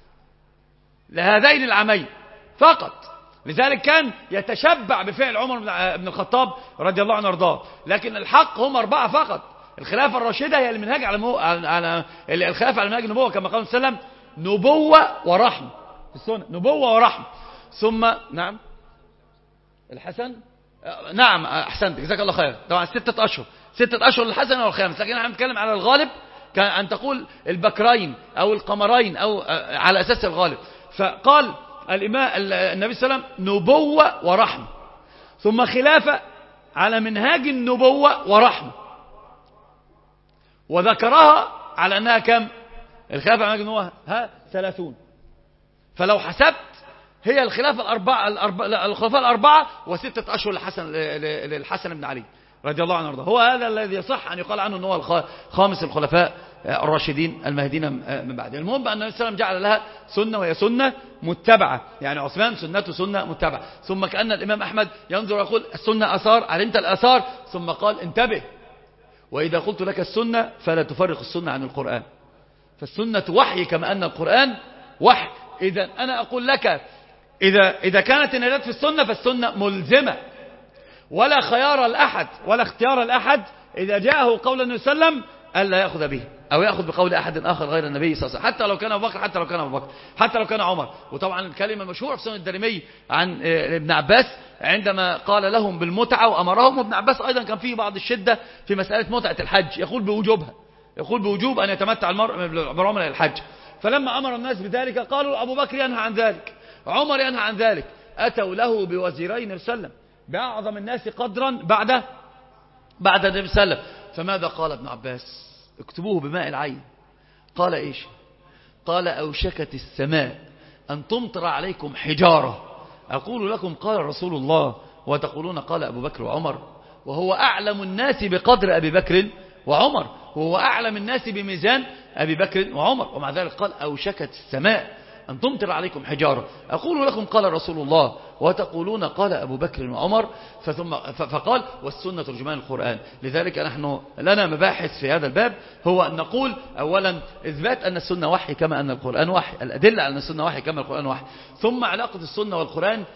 لهذين العامين فقط، لذلك كان يتشبع بفعل عمر بن الخطاب رضي الله عنه وارضاه. لكن الحق هم 4 فقط. الخلافة الراشدة هي المنهج على الخلافة على منهج النبوة، كما قال صلى الله عليه وسلم نبوة ورحمة في السنة، نبوة ورحمة. ثم نعم الحسن، نعم أحسنت جزاك الله خير، طبعا 6 أشهر للحسن والخامس، لكن نحن نتكلم على الغالب كان أن تقول البكرين أو القمرين أو على أساس الغالب. فقال النبي صلى الله عليه وسلم نبوة ورحمة، ثم خلافة على منهاج النبوة ورحمة، وذكرها على أنها كم؟ الخلافة على منهاج النبوة 30. فلو حسبت هي الخلافة الخلفاء الأربعة و6 أشهر للحسن بن علي رضي الله عنه وارضاه. هو هذا الذي يصح أن يقال عنه أنه هو خامس الخلفاء الراشدين المهديين من بعد. المهم بأن النبي صلى الله عليه وسلم جعل لها سنة، وهي سنة متبعة، يعني عثمان سنته سنة متبعة. ثم كأن الإمام أحمد ينظر ويقول السنة أثار، علمت الأثار، ثم قال انتبه، وإذا قلت لك السنة فلا تفرق السنة عن القرآن، فالسنة وحي كما أن القرآن وحي. إذا أنا أقول لك إذا كانت النجاة في السنة فالسنة ملزمة، ولا خيار الأحد ولا اختيار الأحد إذا جاءه قول النبي صلى الله عليه وسلم ألا يأخذ به أو يأخذ بقول أحد آخر غير النبي صلى الله عليه وسلم، حتى لو كان أبو بكر، حتى لو كان عمر. وطبعا الكلمة المشهورة في سنن الدارمي عن ابن عباس عندما قال لهم بالمتعة وأمرهم، وابن عباس أيضا كان فيه بعض الشدة في مسألة متعة الحج، يقول بوجوب أن يتمتع المرء بعمرة الحج. فلما أمر الناس بذلك قالوا أبو بكر ينهى عن ذلك، عمر ينهى عن ذلك، أتوا له بوزيرين وسلم بأعظم الناس قدرا بعد النبي صلى الله عليه وسلم. فماذا قال ابن عباس؟ اكتبوه بماء العين. قال إيش؟ قال أوشكت السماء أن تمطر عليكم حجارة، أقول لكم قال رسول الله وتقولون قال أبو بكر وعمر، وهو أعلم الناس بقدر أبي بكر وعمر، وهو أعلم الناس بميزان أبي بكر وعمر، ومع ذلك قال أوشكت السماء أن تمطر عليكم حجارة، أقول لكم قال رسول الله وتقولون قال أبو بكر وعمر. فقال والسنة ترجمان القرآن. لذلك نحن لنا مباحث في هذا الباب، هو أن نقول أولا إثبات أن السنة وحي كما أن القرآن وحي، الأدلة على أن السنة وحي كما القرآن وحي، ثم علاقة السنة والقرآن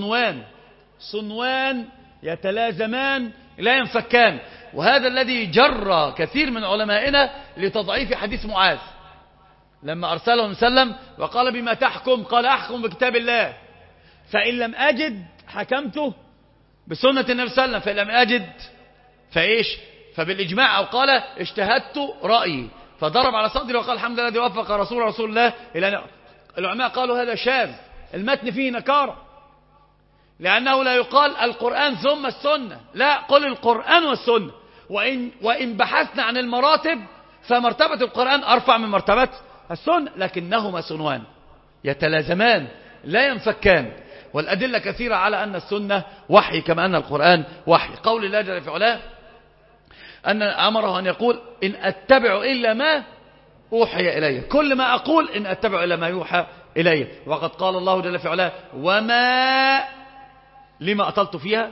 صنوان يتلازمان لا ينفكان. وهذا الذي جر كثير من علمائنا لتضعيف حديث معاذ لما أرسله وسلم وقال بما تحكم؟ قال أحكم بكتاب الله، فإن لم أجد حكمته بسنة النبي صلى الله عليه وسلم، فإن لم أجد فإيش؟ فبالإجماع، أو قال اجتهدت رأيي، فضرب على صدري وقال الحمد لله الذي وفق رسول الله إلى. العلماء قالوا هذا شاذ، المتن فيه نكارة، لأنه لا يقال القرآن ثم السنة، لا، قل القرآن والسنة. وإن بحثنا عن المراتب فمرتبة القرآن أرفع من مرتبة السنة، لكنهما صنوان يتلازمان لا ينفكان. والأدلة كثيرة على أن السنة وحي كما أن القرآن وحي. قول الله جل في علاه أن أمره أن يقول إن أتبع إلا ما أوحي إلي، كل ما أقول إن أتبع إلا ما يوحى إلي. وقد قال الله جل في علاه وما لما أطلت فيها،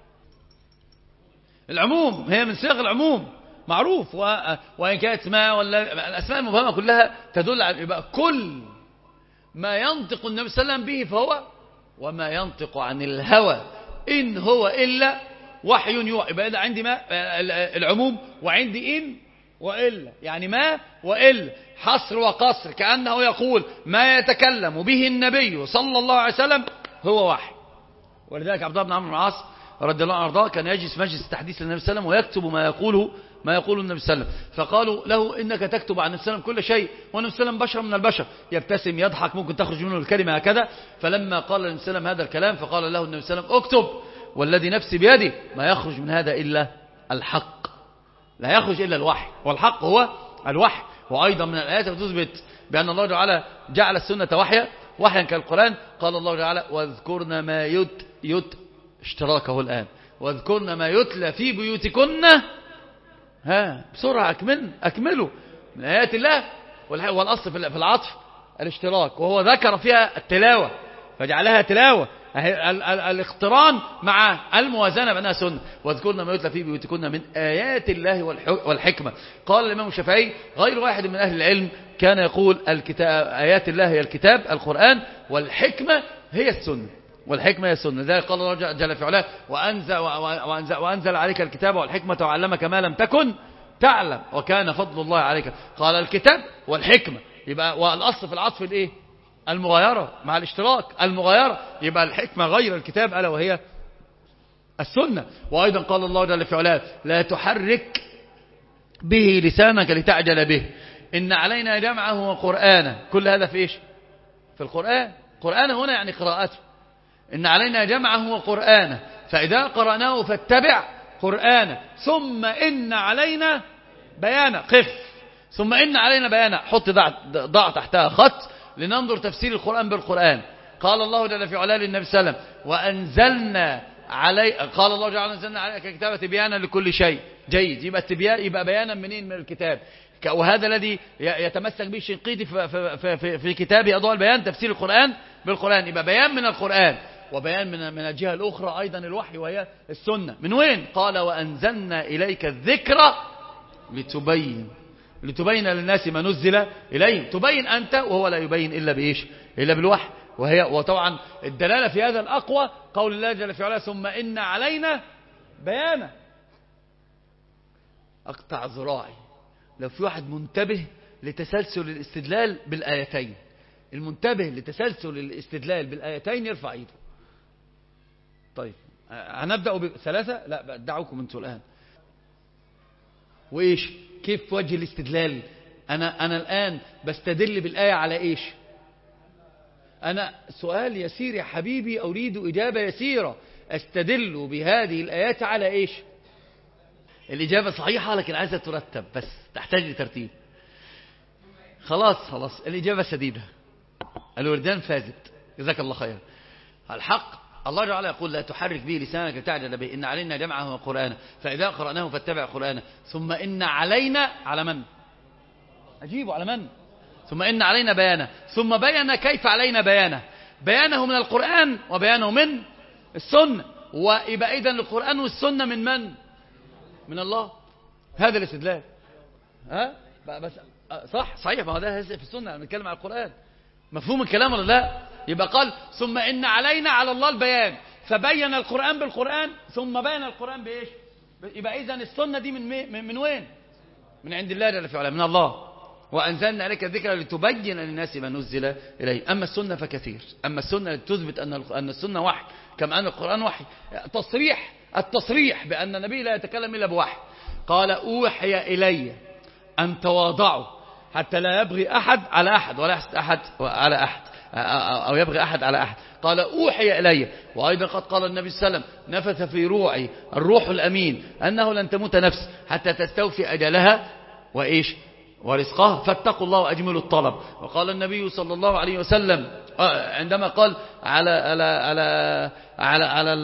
العموم هي من صيغ العموم معروف، وإن كانت ما ولا الأسماء المبهمة كلها تدل على يبقى كل ما ينطق النبي صلى الله عليه وسلم به فهو وما ينطق عن الهوى إن هو إلا وحي يوحى. يبقى ده عندي ما العموم، وعندي إن، وإلا، يعني ما وإلا، حصر وقصر، كأنه يقول ما يتكلم به النبي صلى الله عليه وسلم هو وحي. ولذلك عبد الله بن عمرو بن العاص رضي الله عنه وارضاه كان يجلس مجلس تحديث للنبي صلى الله عليه وسلم ويكتب ما يقوله النبي صلى الله عليه وسلم، فقالوا له إنك تكتب عن النبي صلى الله عليه وسلم كل شيء، والنبي صلى الله عليه وسلم بشر من البشر، يبتسم يضحك ممكن تخرج منه الكلمة هكذا. فلما قال النبي صلى الله عليه وسلم هذا الكلام فقال له النبي صلى الله عليه وسلم اكتب والذي نفسي بيده ما يخرج من هذا إلا الحق، لا يخرج إلا الوحي، والحق هو الوحي. وأيضا من الآيات تثبت بأن الله تعالى جعل السنة وحيا كالقرآن. قال الله تعالى واذكرن ما اشتراكه الآن، واذكرن ما يتلى في بيوتكن. بسرعة أكملوا من آيات الله. والأصل في العطف الاشتراك، وهو ذكر فيها التلاوة فجعلها تلاوة، الاقتران مع الموازنة بأنها سنة. واذكرن ما يتلى في بيوتكن من آيات الله والحكمة. قال الإمام الشافعي غير واحد من أهل العلم كان يقول آيات الله هي الكتاب القرآن، والحكمة هي السنة، والحكمة هي السنة. لذلك قال الله جل في علاه وأنزل عليك الكتاب والحكمة وعلمك ما لم تكن تعلم وكان فضل الله عليك. قال الكتاب والحكمة، يبقى والأصل في العطف الايه؟ المغايرة مع الاشتراك، المغايرة، يبقى الحكمة غير الكتاب ألا وهي السنة. وأيضا قال الله جل في علاه لا تحرك به لسانك لتعجل به إن علينا جمعه وقرآنه. كل هذا في إيش؟ في القرآن. قرآن هنا يعني قراءته. إن علينا جمعه وقرآنه فإذا قرأناه فاتبع قرآنه ثم إن علينا بيانه. قف ثم إن علينا بيانه، حط ضع تحتها خط لننظر تفسير القرآن بالقرآن. قال الله جل في علاه للنبي صلى الله عليه وسلم وأنزلنا قال الله جل أنزلنا عليك الكتاب بيانا لكل شيء. جيد، يبقى التبيان يبقى بيانا منين؟ من الكتاب. وهذا الذي يتمسك به الشنقيطي في كتابه أضواء البيان تفسير القرآن بالقرآن، يبقى بيان من القرآن، وبيان من الجهة الأخرى أيضا الوحي وهي السنة. من وين؟ قال وأنزلنا إليك الذكر لتبين للناس ما نزل إليهم. تبين أنت وهو لا يبين إلا بإيش؟ إلا بالوحي. وطبعا الدلالة في هذا الأقوى قول الله جل في علاه ثم إن علينا بيانه. أقطع ذراعي لو في واحد منتبه لتسلسل الاستدلال بالآيتين، المنتبه لتسلسل الاستدلال بالآيتين يرفع ايده. طيب هنبدأ بثلاثة، لا دعوكم انتوا الآن. وإيش؟ كيف وجه الاستدلال؟ أنا الآن بستدل بالآية على إيش؟ أنا سؤال يسير يا حبيبي أريد إجابة يسيرة. أستدل بهذه الآيات على إيش؟ الإجابة صحيحة لكن عايزة ترتب، بس تحتاج لترتيب. خلاص الإجابة سديدة، الوردان فازت، جزاك الله خير. الحق الله تعالى يقول لا تحرك به لسانك لتعجل به إن علينا جمعه وقرآنه فإذا قرأناه فاتبع قرآنه ثم إن علينا على من؟ أجيبوا على من؟ ثم إن علينا بيانه. ثم بيان كيف علينا بيانه؟ بيانه من القرآن وبيانه من السنة. ويبقى إذن القرآن والسنة من من؟ من الله. هذا الاستدلال. بس صحيح، ما هو ده في السنة بنتكلم على القرآن. مفهوم الكلام ولا لا؟ يبقى قال ثم إن علينا على الله البيان، فبين القرآن بالقرآن ثم بين القرآن بإيش؟ يبقى إذن السنة دي من وين؟ من عند الله جل في علاه، من الله. وأنزلنا عليك الذكر لتبين للناس ما نزل إليه. أما السنة فكثير، أما السنة تثبت أن السنة وحي كما أن القرآن وحي. التصريح بأن النبي لا يتكلم إلا بوحي. قال أوحي إلي أن تواضعوا حتى لا يبغي أحد على أحد ولا يحسد أحد على أحد أو يبغي أحد على أحد. قال أوحي إلي. وأيضا قد قال النبي صلى الله عليه وسلم نفث في روعي الروح الأمين أنه لن تموت نفس حتى تستوفي أجلها وإيش؟ ورزقها فاتقوا الله وأجملوا الطلب. وقال النبي صلى الله عليه وسلم عندما قال على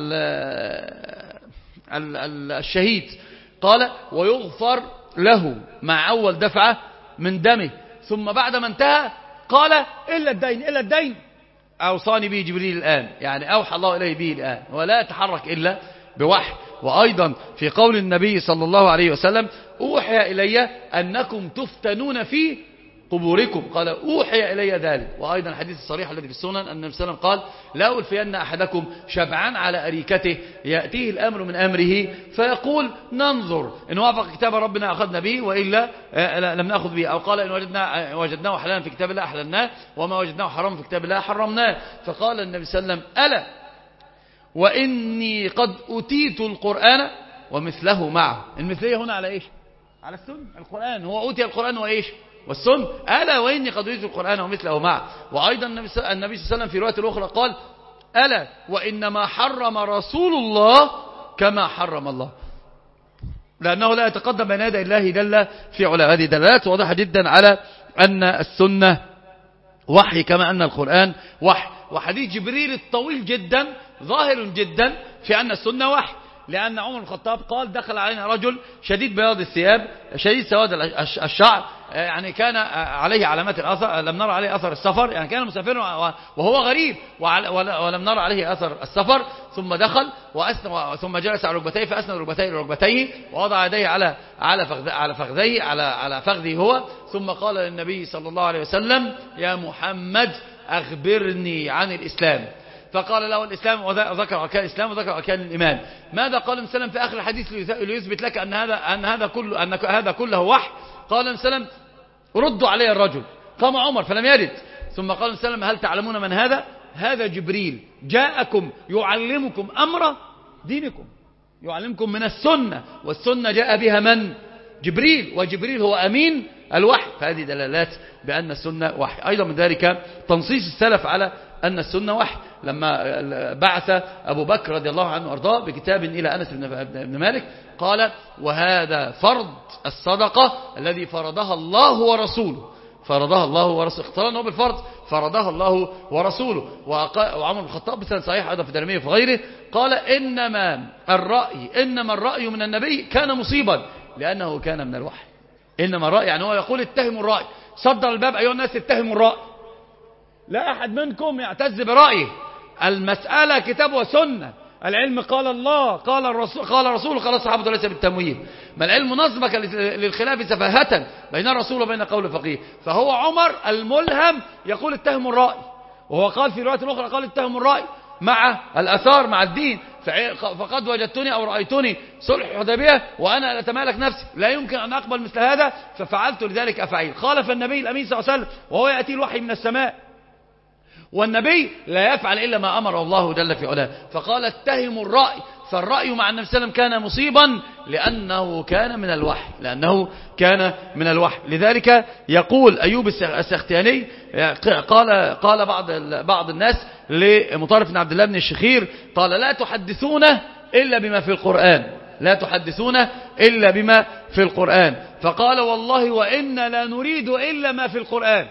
الشهيد قال ويغفر له مع أول دفعة من دمه ثم بعد ما انتهى قال إلا الدين أوصاني به جبريل الآن، يعني أوحى الله إليه به الآن ولا يتحرك إلا بوحي. وأيضا في قول النبي صلى الله عليه وسلم أوحي إلي أنكم تفتنون في قبوركم، قال أوحي إلي ذلك. وأيضا الحديث الصريح الذي في السنن أن النبي صلى الله عليه وسلم قال لا ألفين أحدكم شبعان على أريكته يأتيه الأمر من أمره فيقول ننظر إن وافق كتاب ربنا أخذنا به وإلا لم نأخذ به، أو قال إن وجدناه حلالا في كتاب الله أحللناه وما وجدناه حراما في كتاب الله حرمناه. فقال النبي صلى الله عليه وسلم ألا وإني قد أتيت القرآن ومثله معه. المثلية هنا على إيش؟ على السنة. القرآن هو أوتي القرآن وإيش؟ والسنة. ألا وإني قد أتيت القرآن ومثله معه. وأيضا النبي صلى الله عليه وسلم في رواية الأخرى قال ألا وإنما حرم رسول الله كما حرم الله، لأنه لا يتقدم بين يدي الله جل في علا. هذه دلالات واضحة جدا على أن السنة وحي كما أن القرآن وحي. وحديث جبريل الطويل جدا ظاهر جدا في أن السنة وحي، لأن عمر بن الخطاب قال دخل علينا رجل شديد بياض الثياب شديد سواد الشعر، يعني كان عليه علامات الأثر، لم نرى عليه أثر السفر، يعني كان مسافرا وهو غريب ولم نرى عليه أثر السفر. ثم دخل ثم جلس على ركبتيه فأسند ركبتيه إلى ركبتيه ووضع يديه على فخذيه على فخذه هو، ثم قال للنبي صلى الله عليه وسلم يا محمد أخبرني عن الإسلام. فقال له الإسلام وذكر أركان الإسلام وذكر أركان الإيمان. ماذا قال النبي صلى الله عليه وسلم في آخر الحديث ليثبت لك أن هذا كله وحي؟ قال النبي صلى الله عليه وسلم ردوا علي الرجل. قام عمر فلم يرد، ثم قال النبي صلى الله عليه وسلم هل تعلمون من هذا؟ هذا جبريل جاءكم يعلمكم أمر دينكم، يعلمكم من السنة، والسنة جاء بها من؟ جبريل، وجبريل هو أمين الوحي. فهذه دلالات بأن السنة وحي. أيضا من ذلك تنصيص السلف على أن السنة وحي، لما بعث أبو بكر رضي الله عنه وارضاه بكتاب إلى أنس بن مالك قال وهذا فرض الصدقة الذي فرضها الله ورسوله، فرضها الله ورسوله، اقترنه بالفرض فرضها الله ورسوله. وعمر بن الخطاب بسند صحيح أيضا في الدارمي وفي غيره قال إنما الرأي من النبي كان مصيبا لأنه كان من الوحي. إنما الرأي يعني هو يقول اتهموا الرأي، صدر الباب أيها الناس اتهموا الرأي، لا أحد منكم يعتز برأيه، المسألة كتاب وسنة، العلم قال الله قال الرسول قال الصحابة ليس بالتمويل، ما العلم نظمك للخلاف سفاهة بين الرسول وبين قول الفقيه. فهو عمر الملهم يقول اتهموا الرأي، وهو قال في رواية أخرى قال اتهموا الرأي مع الأثار مع الدين، فقد وجدتني أو رأيتني صلح الحديبية وأنا أتمالك نفسي لا يمكن أن أقبل مثل هذا ففعلت لذلك أفعيل. خالف النبي الأمين صلى الله عليه وسلم وهو يأتي الوحي من السماء، والنبي لا يفعل إلا ما أمر الله جل في علاه، فقال اتهموا الرأي. فالرأي مع النبي صلى الله عليه وسلم كان مصيبا لأنه كان من الوحي، لأنه كان من الوحي. لذلك يقول أيوب السختياني قال بعض الناس لمطارف بن عبد الله بن الشخير قال لا تحدثون إلا بما في القرآن، لا تحدثون إلا بما في القرآن. فقال والله وإنا لا نريد إلا ما في القرآن،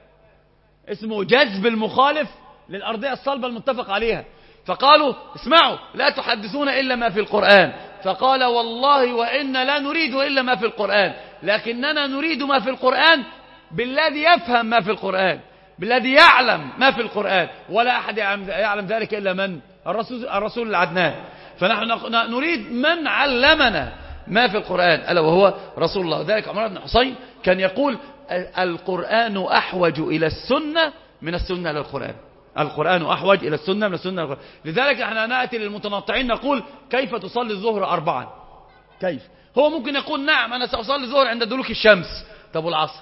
اسمه جذب المخالف للأرضية الصلبة المتفق عليها. فقالوا اسمعوا لا تحدثون إلا ما في القرآن، فقال والله وإنا لا نريد إلا ما في القرآن، لكننا نريد ما في القرآن بالذي يفهم ما في القرآن، بالذي يعلم ما في القرآن، ولا أحد يعلم ذلك إلا من؟ الرسول العدنان. فنحن نريد من علمنا ما في القرآن ألا وهو رسول الله. ذلك عمر بن حسين كان يقول القرآن أحوج إلى السنة من السنة إلى القرآن، القرآن أحوج إلى السنة من السنة إلى القرآن. لذلك احنا نأتي للمتنطعين نقول كيف تصلي الظهر 4؟ كيف؟ هو ممكن يقول نعم أنا سأصلي الظهر عند دلوك الشمس. طب والعصر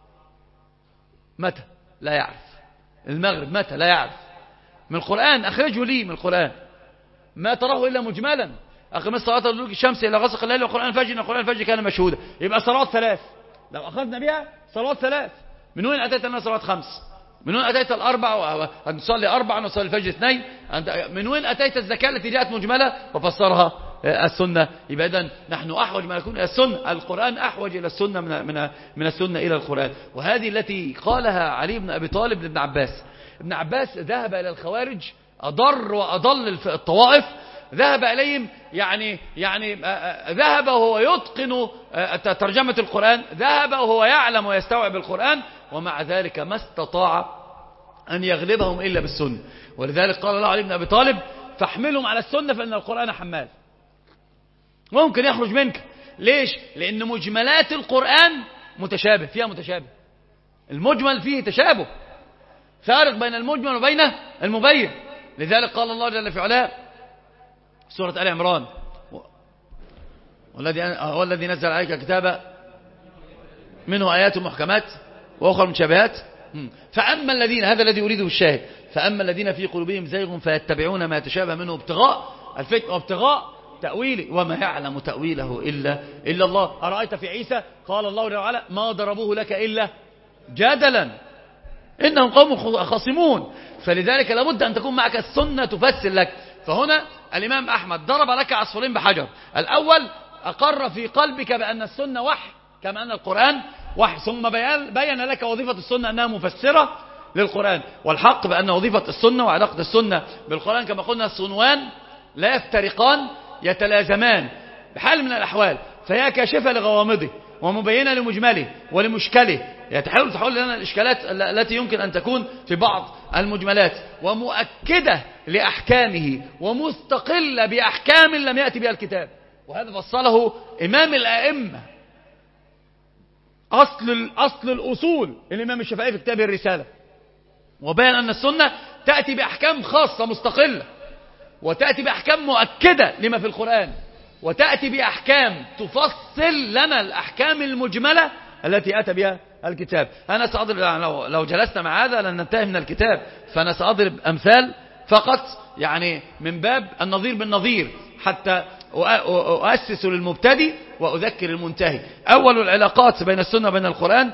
متى؟ لا يعرف. المغرب متى؟ لا يعرف. من القرآن أخرجه لي من القرآن، ما تراه إلا مجملا. أخمس صلاة دلوك الشمس إلى غسق الليل وقرآن الفجر إن قرآن الفجر كان مشهودا. يبقى صلوات 3 لو أخذنا بها صلوات 3. من وين أتيت أنها صلوات 5؟ من وين أتيت 4 أن تصلي 4 أن تصلي الفجر 2؟ من وين أتيت الزكاة التي جاءت مجملة وفسرها السنة؟ يبقى إذن نحن أحوج ما نكون إلى السنة، القرآن أحوج إلى السنة من السنة إلى القرآن. وهذه التي قالها علي بن أبي طالب لابن عباس. ابن عباس ذهب إلى الخوارج أضر وأضل الطوائف، ذهب إليهم يعني ذهب وهو يتقن ترجمة القرآن، ذهب وهو يعلم ويستوعب القرآن، ومع ذلك ما استطاع أن يغلبهم إلا بالسنة. ولذلك قال الله علي بن أبي طالب فاحملهم على السنة فإن القرآن حمال، ممكن يخرج منك. ليش؟ لأن مجملات القرآن متشابه، فيها متشابه، المجمل فيه تشابه، فارق بين المجمل وبين المبين. لذلك قال الله جل في علاه سورة آل عمران والذي نزل عليك الكتاب منه آيات محكمات وأخرى متشابهات. فأما الذين، هذا الذي أريده الشاهد، فأما الذين في قلوبهم زيغ فيتبعون ما يتشابه منه ابتغاء الفتنة وابتغاء تأويله وما يعلم تأويله إلا الله. أرأيت في عيسى قال الله جل وعلا ما ضربوه لك إلا جدلا إنهم قوم خصمون. فلذلك لابد أن تكون معك السنة تفسر لك. فهنا الإمام أحمد ضرب لك عصفورين بحجر. الأول أقر في قلبك بأن السنة وحي كما أن القرآن وحي، ثم بين لك وظيفة السنة أنها مفسرة للقرآن. والحق بأن وظيفة السنة وعلاقة السنة بالقرآن كما قلنا الصنوان لا يفترقان يتلازمان بحال من الأحوال، فهي كاشفة لغوامضه ومبينة لمجمله ولمشكله، تحاول لنا الإشكالات التي يمكن أن تكون في بعض المجملات، ومؤكدة لأحكامه ومستقلة بأحكام لم يأتي بها الكتاب. وهذا فصله إمام الأئمة أصل الأصول الإمام الشافعي في كتابه الرسالة، وبين أن السنة تأتي بأحكام خاصة مستقلة، وتأتي بأحكام مؤكدة لما في القرآن، وتأتي بأحكام تفصل لنا الأحكام المجملة التي أتى بها الكتاب. أنا سأضرب، لو جلسنا مع هذا لن ننتهي من الكتاب، فأنا سأضرب أمثال فقط يعني من باب النظير بالنظير حتى أؤسس للمبتدئ وأذكر المنتهي. أول العلاقات بين السنة وبين القرآن،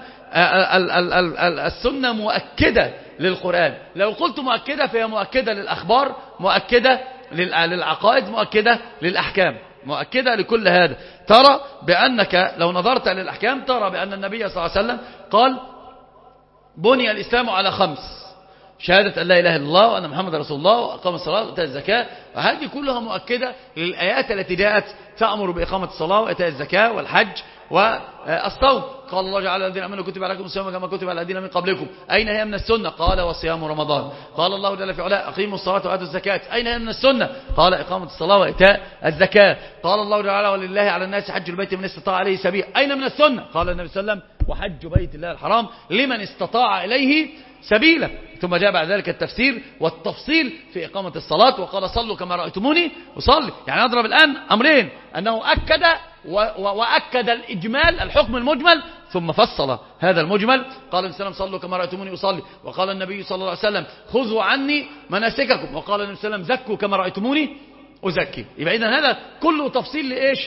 السنة مؤكدة للقرآن. لو قلت مؤكدة فهي مؤكدة للأخبار، مؤكدة للعقائد، مؤكدة للأحكام، مؤكدة لكل هذا. ترى بأنك لو نظرت للأحكام ترى بأن النبي صلى الله عليه وسلم قال بني الإسلام على 5: شهادة أن لا إله إلا الله وأن محمد رسول الله وأقام الصلاة وإيتاء الزكاة. وهذه كلها مؤكدة للآيات التي جاءت تأمر بإقامة الصلاة وإيتاء الزكاة والحج والصوم. قال الله تعالى الذين آمنوا كتب عليكم الصيام كما كتب على الذين من قبلكم. أين هي من السنة؟ قال وصيام رمضان. قال الله جل في علاه أقيموا الصلاة وآتوا الزكاة. أين هي من السنة؟ قال إقامة الصلاة وإيتاء الزكاة. قال الله تعالى ولله على الناس حج البيت من استطاع عليه سبيل. أين من السنة؟ قال النبي صلى الله عليه وسلم وحج بيت الله الحرام لمن استطاع إليه سبيلا. ثم جاء بعد ذلك التفسير والتفصيل في إقامة الصلاة، وقال صلوا كما رأيتموني أصلي. يعني أضرب الآن أمرين: أنه أكد وأكد الإجمال الحكم المجمل، ثم فصل هذا المجمل. قال النبي صلى الله عليه وسلم صلوا كما رأيتموني أصلي، وقال النبي صلى الله عليه وسلم خذوا عني مناسككم، وقال النبي صلى الله عليه وسلم زكوا كما رأيتموني أزكي. يبقى إذن هذا كله تفصيل لإيش؟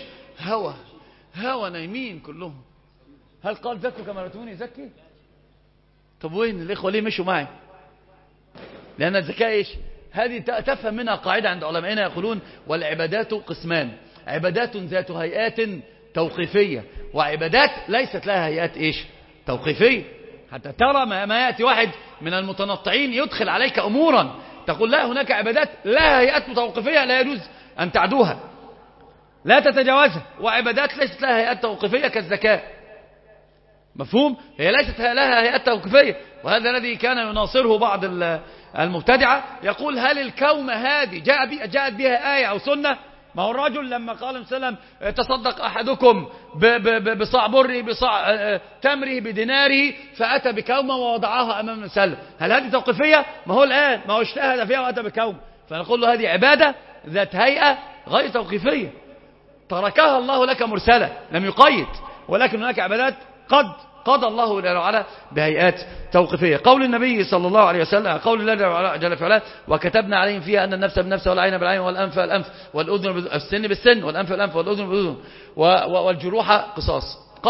هوى نايمين كلهم. هل قال زكوا كما رأيتموني أزكي؟ طب وين الإخوة ليه مشوا معي؟ لأن الزكاة إيش؟ هذه تفهم منها قاعدة عند علمائنا يقولون والعبادات قسمان: عبادات ذات هيئات توقيفية، وعبادات ليست لها هيئات إيش؟ توقيفية. حتى ترى ما يأتي واحد من المتنطعين يدخل عليك أمورا تقول لا، هناك عبادات لها هيئات توقيفية لا يجوز أن تعدوها، لا تتجاوزها، وعبادات ليست لها هيئات توقيفية كالزكاة. مفهوم؟ هي ليست لها هيئات توقيفية. وهذا الذي كان يناصره بعض المبتدعة، يقول هل الكومة هذه جاءت بها آية أو سنة؟ ما هو الرجل لما قال صلى الله عليه وسلم تصدق أحدكم بصاع بره بصاع تمره بديناره، فأتى بكومة ووضعها أمام النبي صلى الله عليه وسلم، هل هذه توقيفية؟ ما هو الآن ما هو اجتهد فيها وأتى بكومة، فنقول له هذه عبادة ذات هيئة غير توقيفية، تركها الله لك مرسلة، لم يقيد. ولكن هناك عبادات قد قضى الله جل وعلا بهيئات توقيفية. قول النبي صلى الله عليه وسلم، قول الله جل في علاه وكتبنا عليهم فيها أن النفس بالنفس والعين بالعين والأنف بالأنف والأذن بالسن بالسن والأنف بالأنف والأذن بالأذن والجروح قصاص.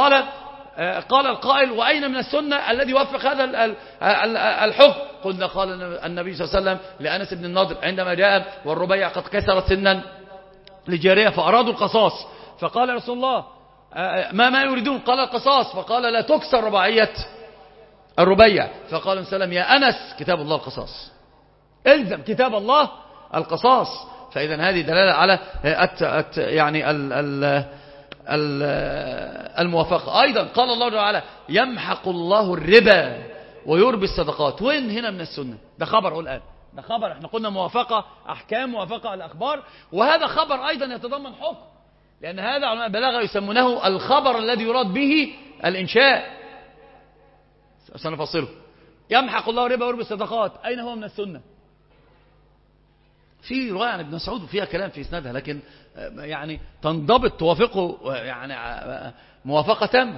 قال القائل وأين من السنة الذي يوفق هذا الحكم؟ قلنا قال النبي صلى الله عليه وسلم لأنس بن النضر عندما جاء والربيع قد كسرت سنا لجارية فأرادوا القصاص، فقال رسول الله ما يريدون؟ قال القصاص، فقال لا تكسر رباعية الربيع، فقال النبي صلى الله عليه وسلم يا أنس كتاب الله القصاص، الزم كتاب الله القصاص. فإذا هذه دلالة على يعني الموافقة. أيضا قال الله تعالى يمحق الله الربا ويربي الصدقات. وين هنا من السنة؟ ده خبر الآن، ده خبر، احنا قلنا موافقة أحكام، موافقة الأخبار، وهذا خبر أيضا يتضمن حكم، لأن هذا علماء البلاغة يسمونه الخبر الذي يراد به الإنشاء. سنفصله. يمحق الله الربا ويربي الصدقات، أين هو من السنة؟ في رواية عن ابن مسعود وفيها كلام في إسنادها، لكن يعني تنضبط توافقه يعني موافقة تامة.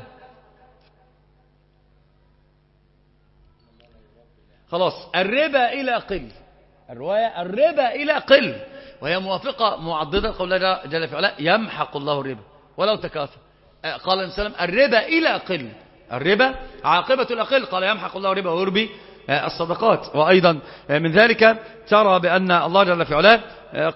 خلاص الربا إلى قل، الرواية الربا إلى قل، وهي موافقة معضدة قول الله جل في علاه يمحق الله الربا ولو تكاثر. قال النبي صلى الله عليه وسلم الربا إلى قل، الربا عاقبة الأقل، قال يمحق الله الربا ويربي الصدقات. وأيضا من ذلك ترى بأن الله جل في علاه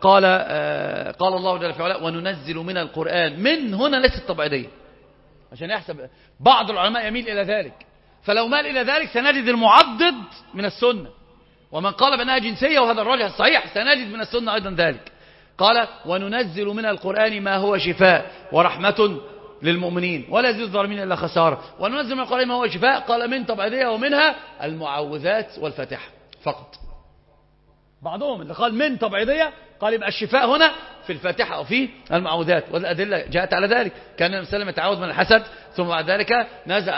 قال الله جل في علاه وننزل من القرآن، من هنا ليست طبيعية عشان يحسب بعض العلماء يميل إلى ذلك، فلو مال إلى ذلك سنجد المعضد من السنة، ومن قال بأنها جنسية وهذا الراجح الصحيح سنجد من السنة أيضا ذلك. قال وننزل من القرآن ما هو شفاء ورحمة للمؤمنين ولا يزيد الظالمين إلا خسارة. وننزل من القرآن ما هو شفاء، قال من طبيعية ومنها المعوذات والفاتحة فقط. بعضهم اللي قال من طبيعية قال يبقى الشفاء هنا في الفاتحة أو في المعوذات، والأدلة جاءت على ذلك. كان النبي صلى الله عليه وسلم يتعوذ من الحسد، ثم بعد ذلك نزل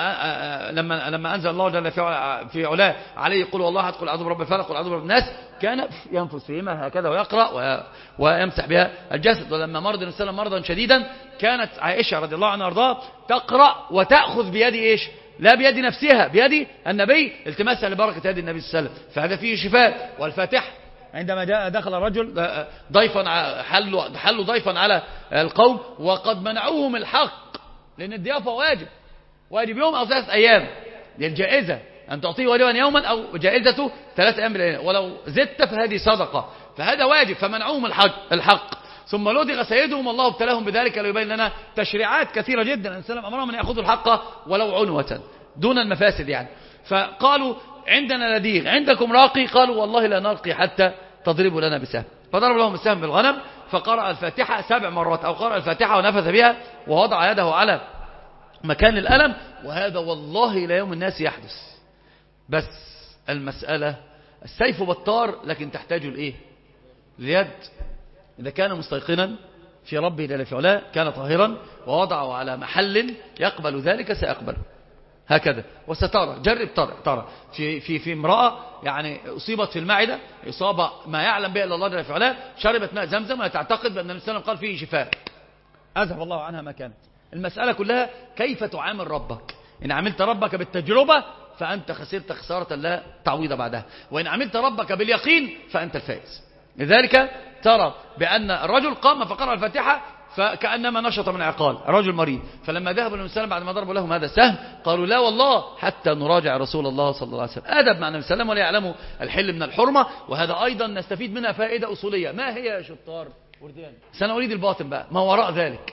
لما أنزل الله جل في علاه عليه قل والله أحد قل أعوذ برب الفلق قل أعوذ برب الناس، كان ينفث فيهما هكذا ويقرأ ويمسح بها الجسد. ولما مرض النبي صلى الله عليه وسلم مرضا شديدا كانت عائشة رضي الله عنها وارضاها تقرأ وتأخذ بيد إيش؟ لا بيد نفسها، بيد النبي التماسا لبركة يد النبي صلى الله عليه وسلم، فهذا فيه شفاء. والفاتحة عندما دخل رجل ضيفا حلوا ضيفا على القوم وقد منعوهم الحق، لأن الضيافة واجب يوم أو 3 أيام، للجائزة أن تعطيه واجبا يوما أو جائزته 3 أيام بالأيام، ولو زدت فهذه صدقة، فهذا واجب، فمنعوهم الحق. ثم لدغ سيدهم الله ابتلاهم بذلك ليبين لنا تشريعات كثيرة جدا. النبي أمرهم أن يأخذوا الحق ولو عنوة دون المفاسد يعني. فقالوا عندنا لديغ عندكم راقي، قالوا والله لا نرقي حتى تضربوا لنا بسهم، فضرب لهم السهم بالغنم، فقرأ الفاتحة 7 مرات أو قرأ الفاتحة ونفث بها ووضع يده على مكان الألم، وهذا والله إلى يوم الناس يحدث. بس المسألة السيف بطار، لكن تحتاج الإيه؟ اليد. إذا كان مستيقنا في ربه جل في علاه كان طاهرا ووضعه على محل يقبل ذلك سيقبل هكذا. وسترى جرب ترى في امرأة يعني أصيبت في المعدة إصابة ما يعلم بها إلا الله جل في علاه، شربت ماء زمزم وتعتقد بأن النبي صلى الله عليه وسلم قال فيه شفاء، أذهب الله عنها ما كانت. المسألة كلها كيف تعامل ربك. إن عملت ربك بالتجربة فأنت خسرت خسارة لا تعويض بعدها، وإن عملت ربك باليقين فأنت الفائز. لذلك ترى بأن الرجل قام فقرأ الفاتحة فكأنما نشط من عقال، رجل مريض. فلما ذهبوا النبي صلى الله عليه وسلم بعد ما ضربوا لهم هذا السهم قالوا لا والله حتى نراجع رسول الله صلى الله عليه وسلم. أدب مع النبي صلى الله عليه وسلم ولا يعلموا الحل من الحرمة. وهذا أيضا نستفيد منها فائدة أصولية. ما هي يا شطار؟ سنريد الباطن بقى ما وراء ذلك.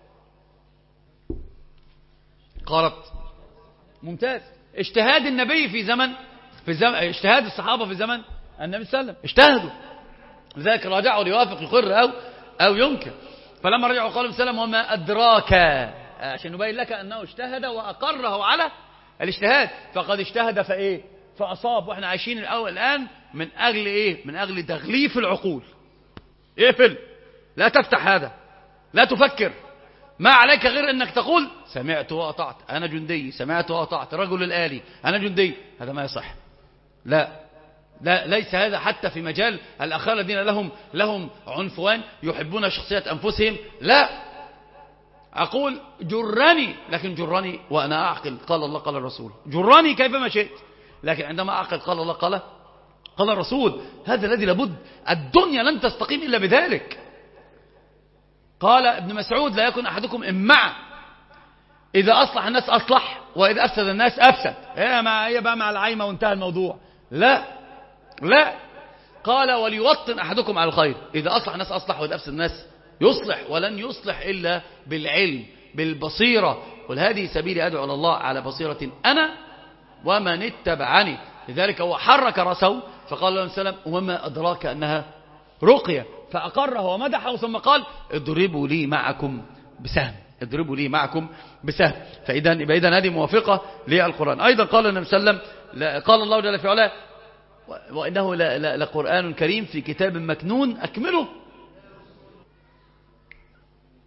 قالت ممتاز. اجتهاد النبي في زمن اجتهاد الصحابة في زمن النبي صلى الله عليه وسلم، اجتهدوا لذلك راجعوا ليوافق يقر أو ينكر. فلما رجعوا قالوا السلام وما أدراك، عشان نبين لك أنه اجتهد وأقره على الاجتهاد، فقد اجتهد فإيه فأصاب. وإحنا عايشين الآن من أجل إيه؟ من أجل تغليف العقول. اقفل، لا تفتح هذا، لا تفكر، ما عليك غير أنك تقول سمعت وأطعت، أنا جندي، سمعت وأطعت، رجل الآلي، أنا جندي. هذا ما يصح، لا ليس هذا حتى في مجال الأخوة الذين لهم عنفوان يحبون شخصية أنفسهم. لا، أقول جرني، لكن جرني وأنا أعقل قال الله قال الرسول، جرني كيفما شئت، لكن عندما أعقل قال الله قال الرسول. هذا الذي لابد، الدنيا لن تستقيم إلا بذلك. قال ابن مسعود لا يكن أحدكم إمعا، إذا أصلح الناس أصلح وإذا أفسد الناس أفسد. هي بقى مع العايمة وانتهى الموضوع. لا، قال وليوطن أحدكم على الخير، إذا أصلح الناس أصلح وإذا أفسد الناس يصلح، ولن يصلح إلا بالعلم بالبصيرة. والهذه سبيلي أدعو إلى الله على بصيرة أنا ومن اتبعني. لذلك هو حرك رأسه فقال له السلام وما أدراك أنها رقية، فأقره ومدحه ثم قال اضربوا لي معكم بسهم، اضربوا لي معكم بسهم. فإذا هذه موافقة للقرآن. أيضا قال النبي صلى الله عليه وسلم قال الله جل في علاه وإنه لقرآن كريم في كتاب مكنون أكمله.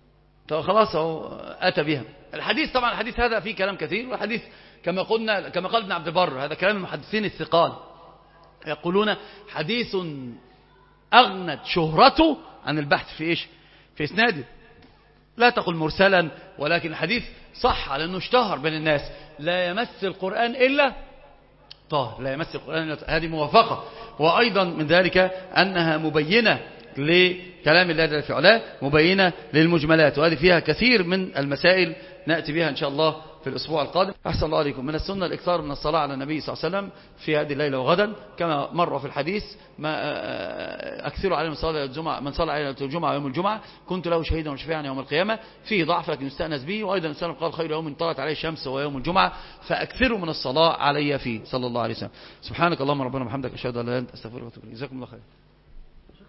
خلاص هو أتى بها. الحديث طبعا الحديث هذا فيه كلام كثير، والحديث كما قلنا كما قال ابن عبد البر هذا كلام المحدثين الثقال، يقولون حديث أغنت شهرته عن البحث في إيش؟ في إسناده. لا تقل مرسلا، ولكن الحديث صح على أنه اشتهر بين الناس. لا يمس القرآن إلا طاهر، لا يمس القرآن إلا طاهر. هذه موافقة. وأيضا من ذلك أنها مبينة لكلام الله جل في علاه، مبينة للمجملات، وهذه فيها كثير من المسائل نأتي بها إن شاء الله في الأسبوع القادم. أحسن الله عليكم. من السنة الإكثار من الصلاة على النبي صلى الله عليه وسلم في هذه الليلة وغدا، كما مر في الحديث ما أكثروا عليه من صلاة الجمعة، من صلى عليه الجمعة يوم الجمعة كنت له شهيدا وشفيعا يوم القيامة. فيه ضعف لكن يستأنس به. وأيضا الإنسان قال خير يوم طلعت عليه الشمس ويوم الجمعة، فأكثروا من الصلاة علي فيه صلى الله عليه وسلم. سبحانك اللهم ربنا وبحمدك، أشهد أن لا إله إلا أنت، أستغفرك وأتوب إليك. جزاكم الله خير.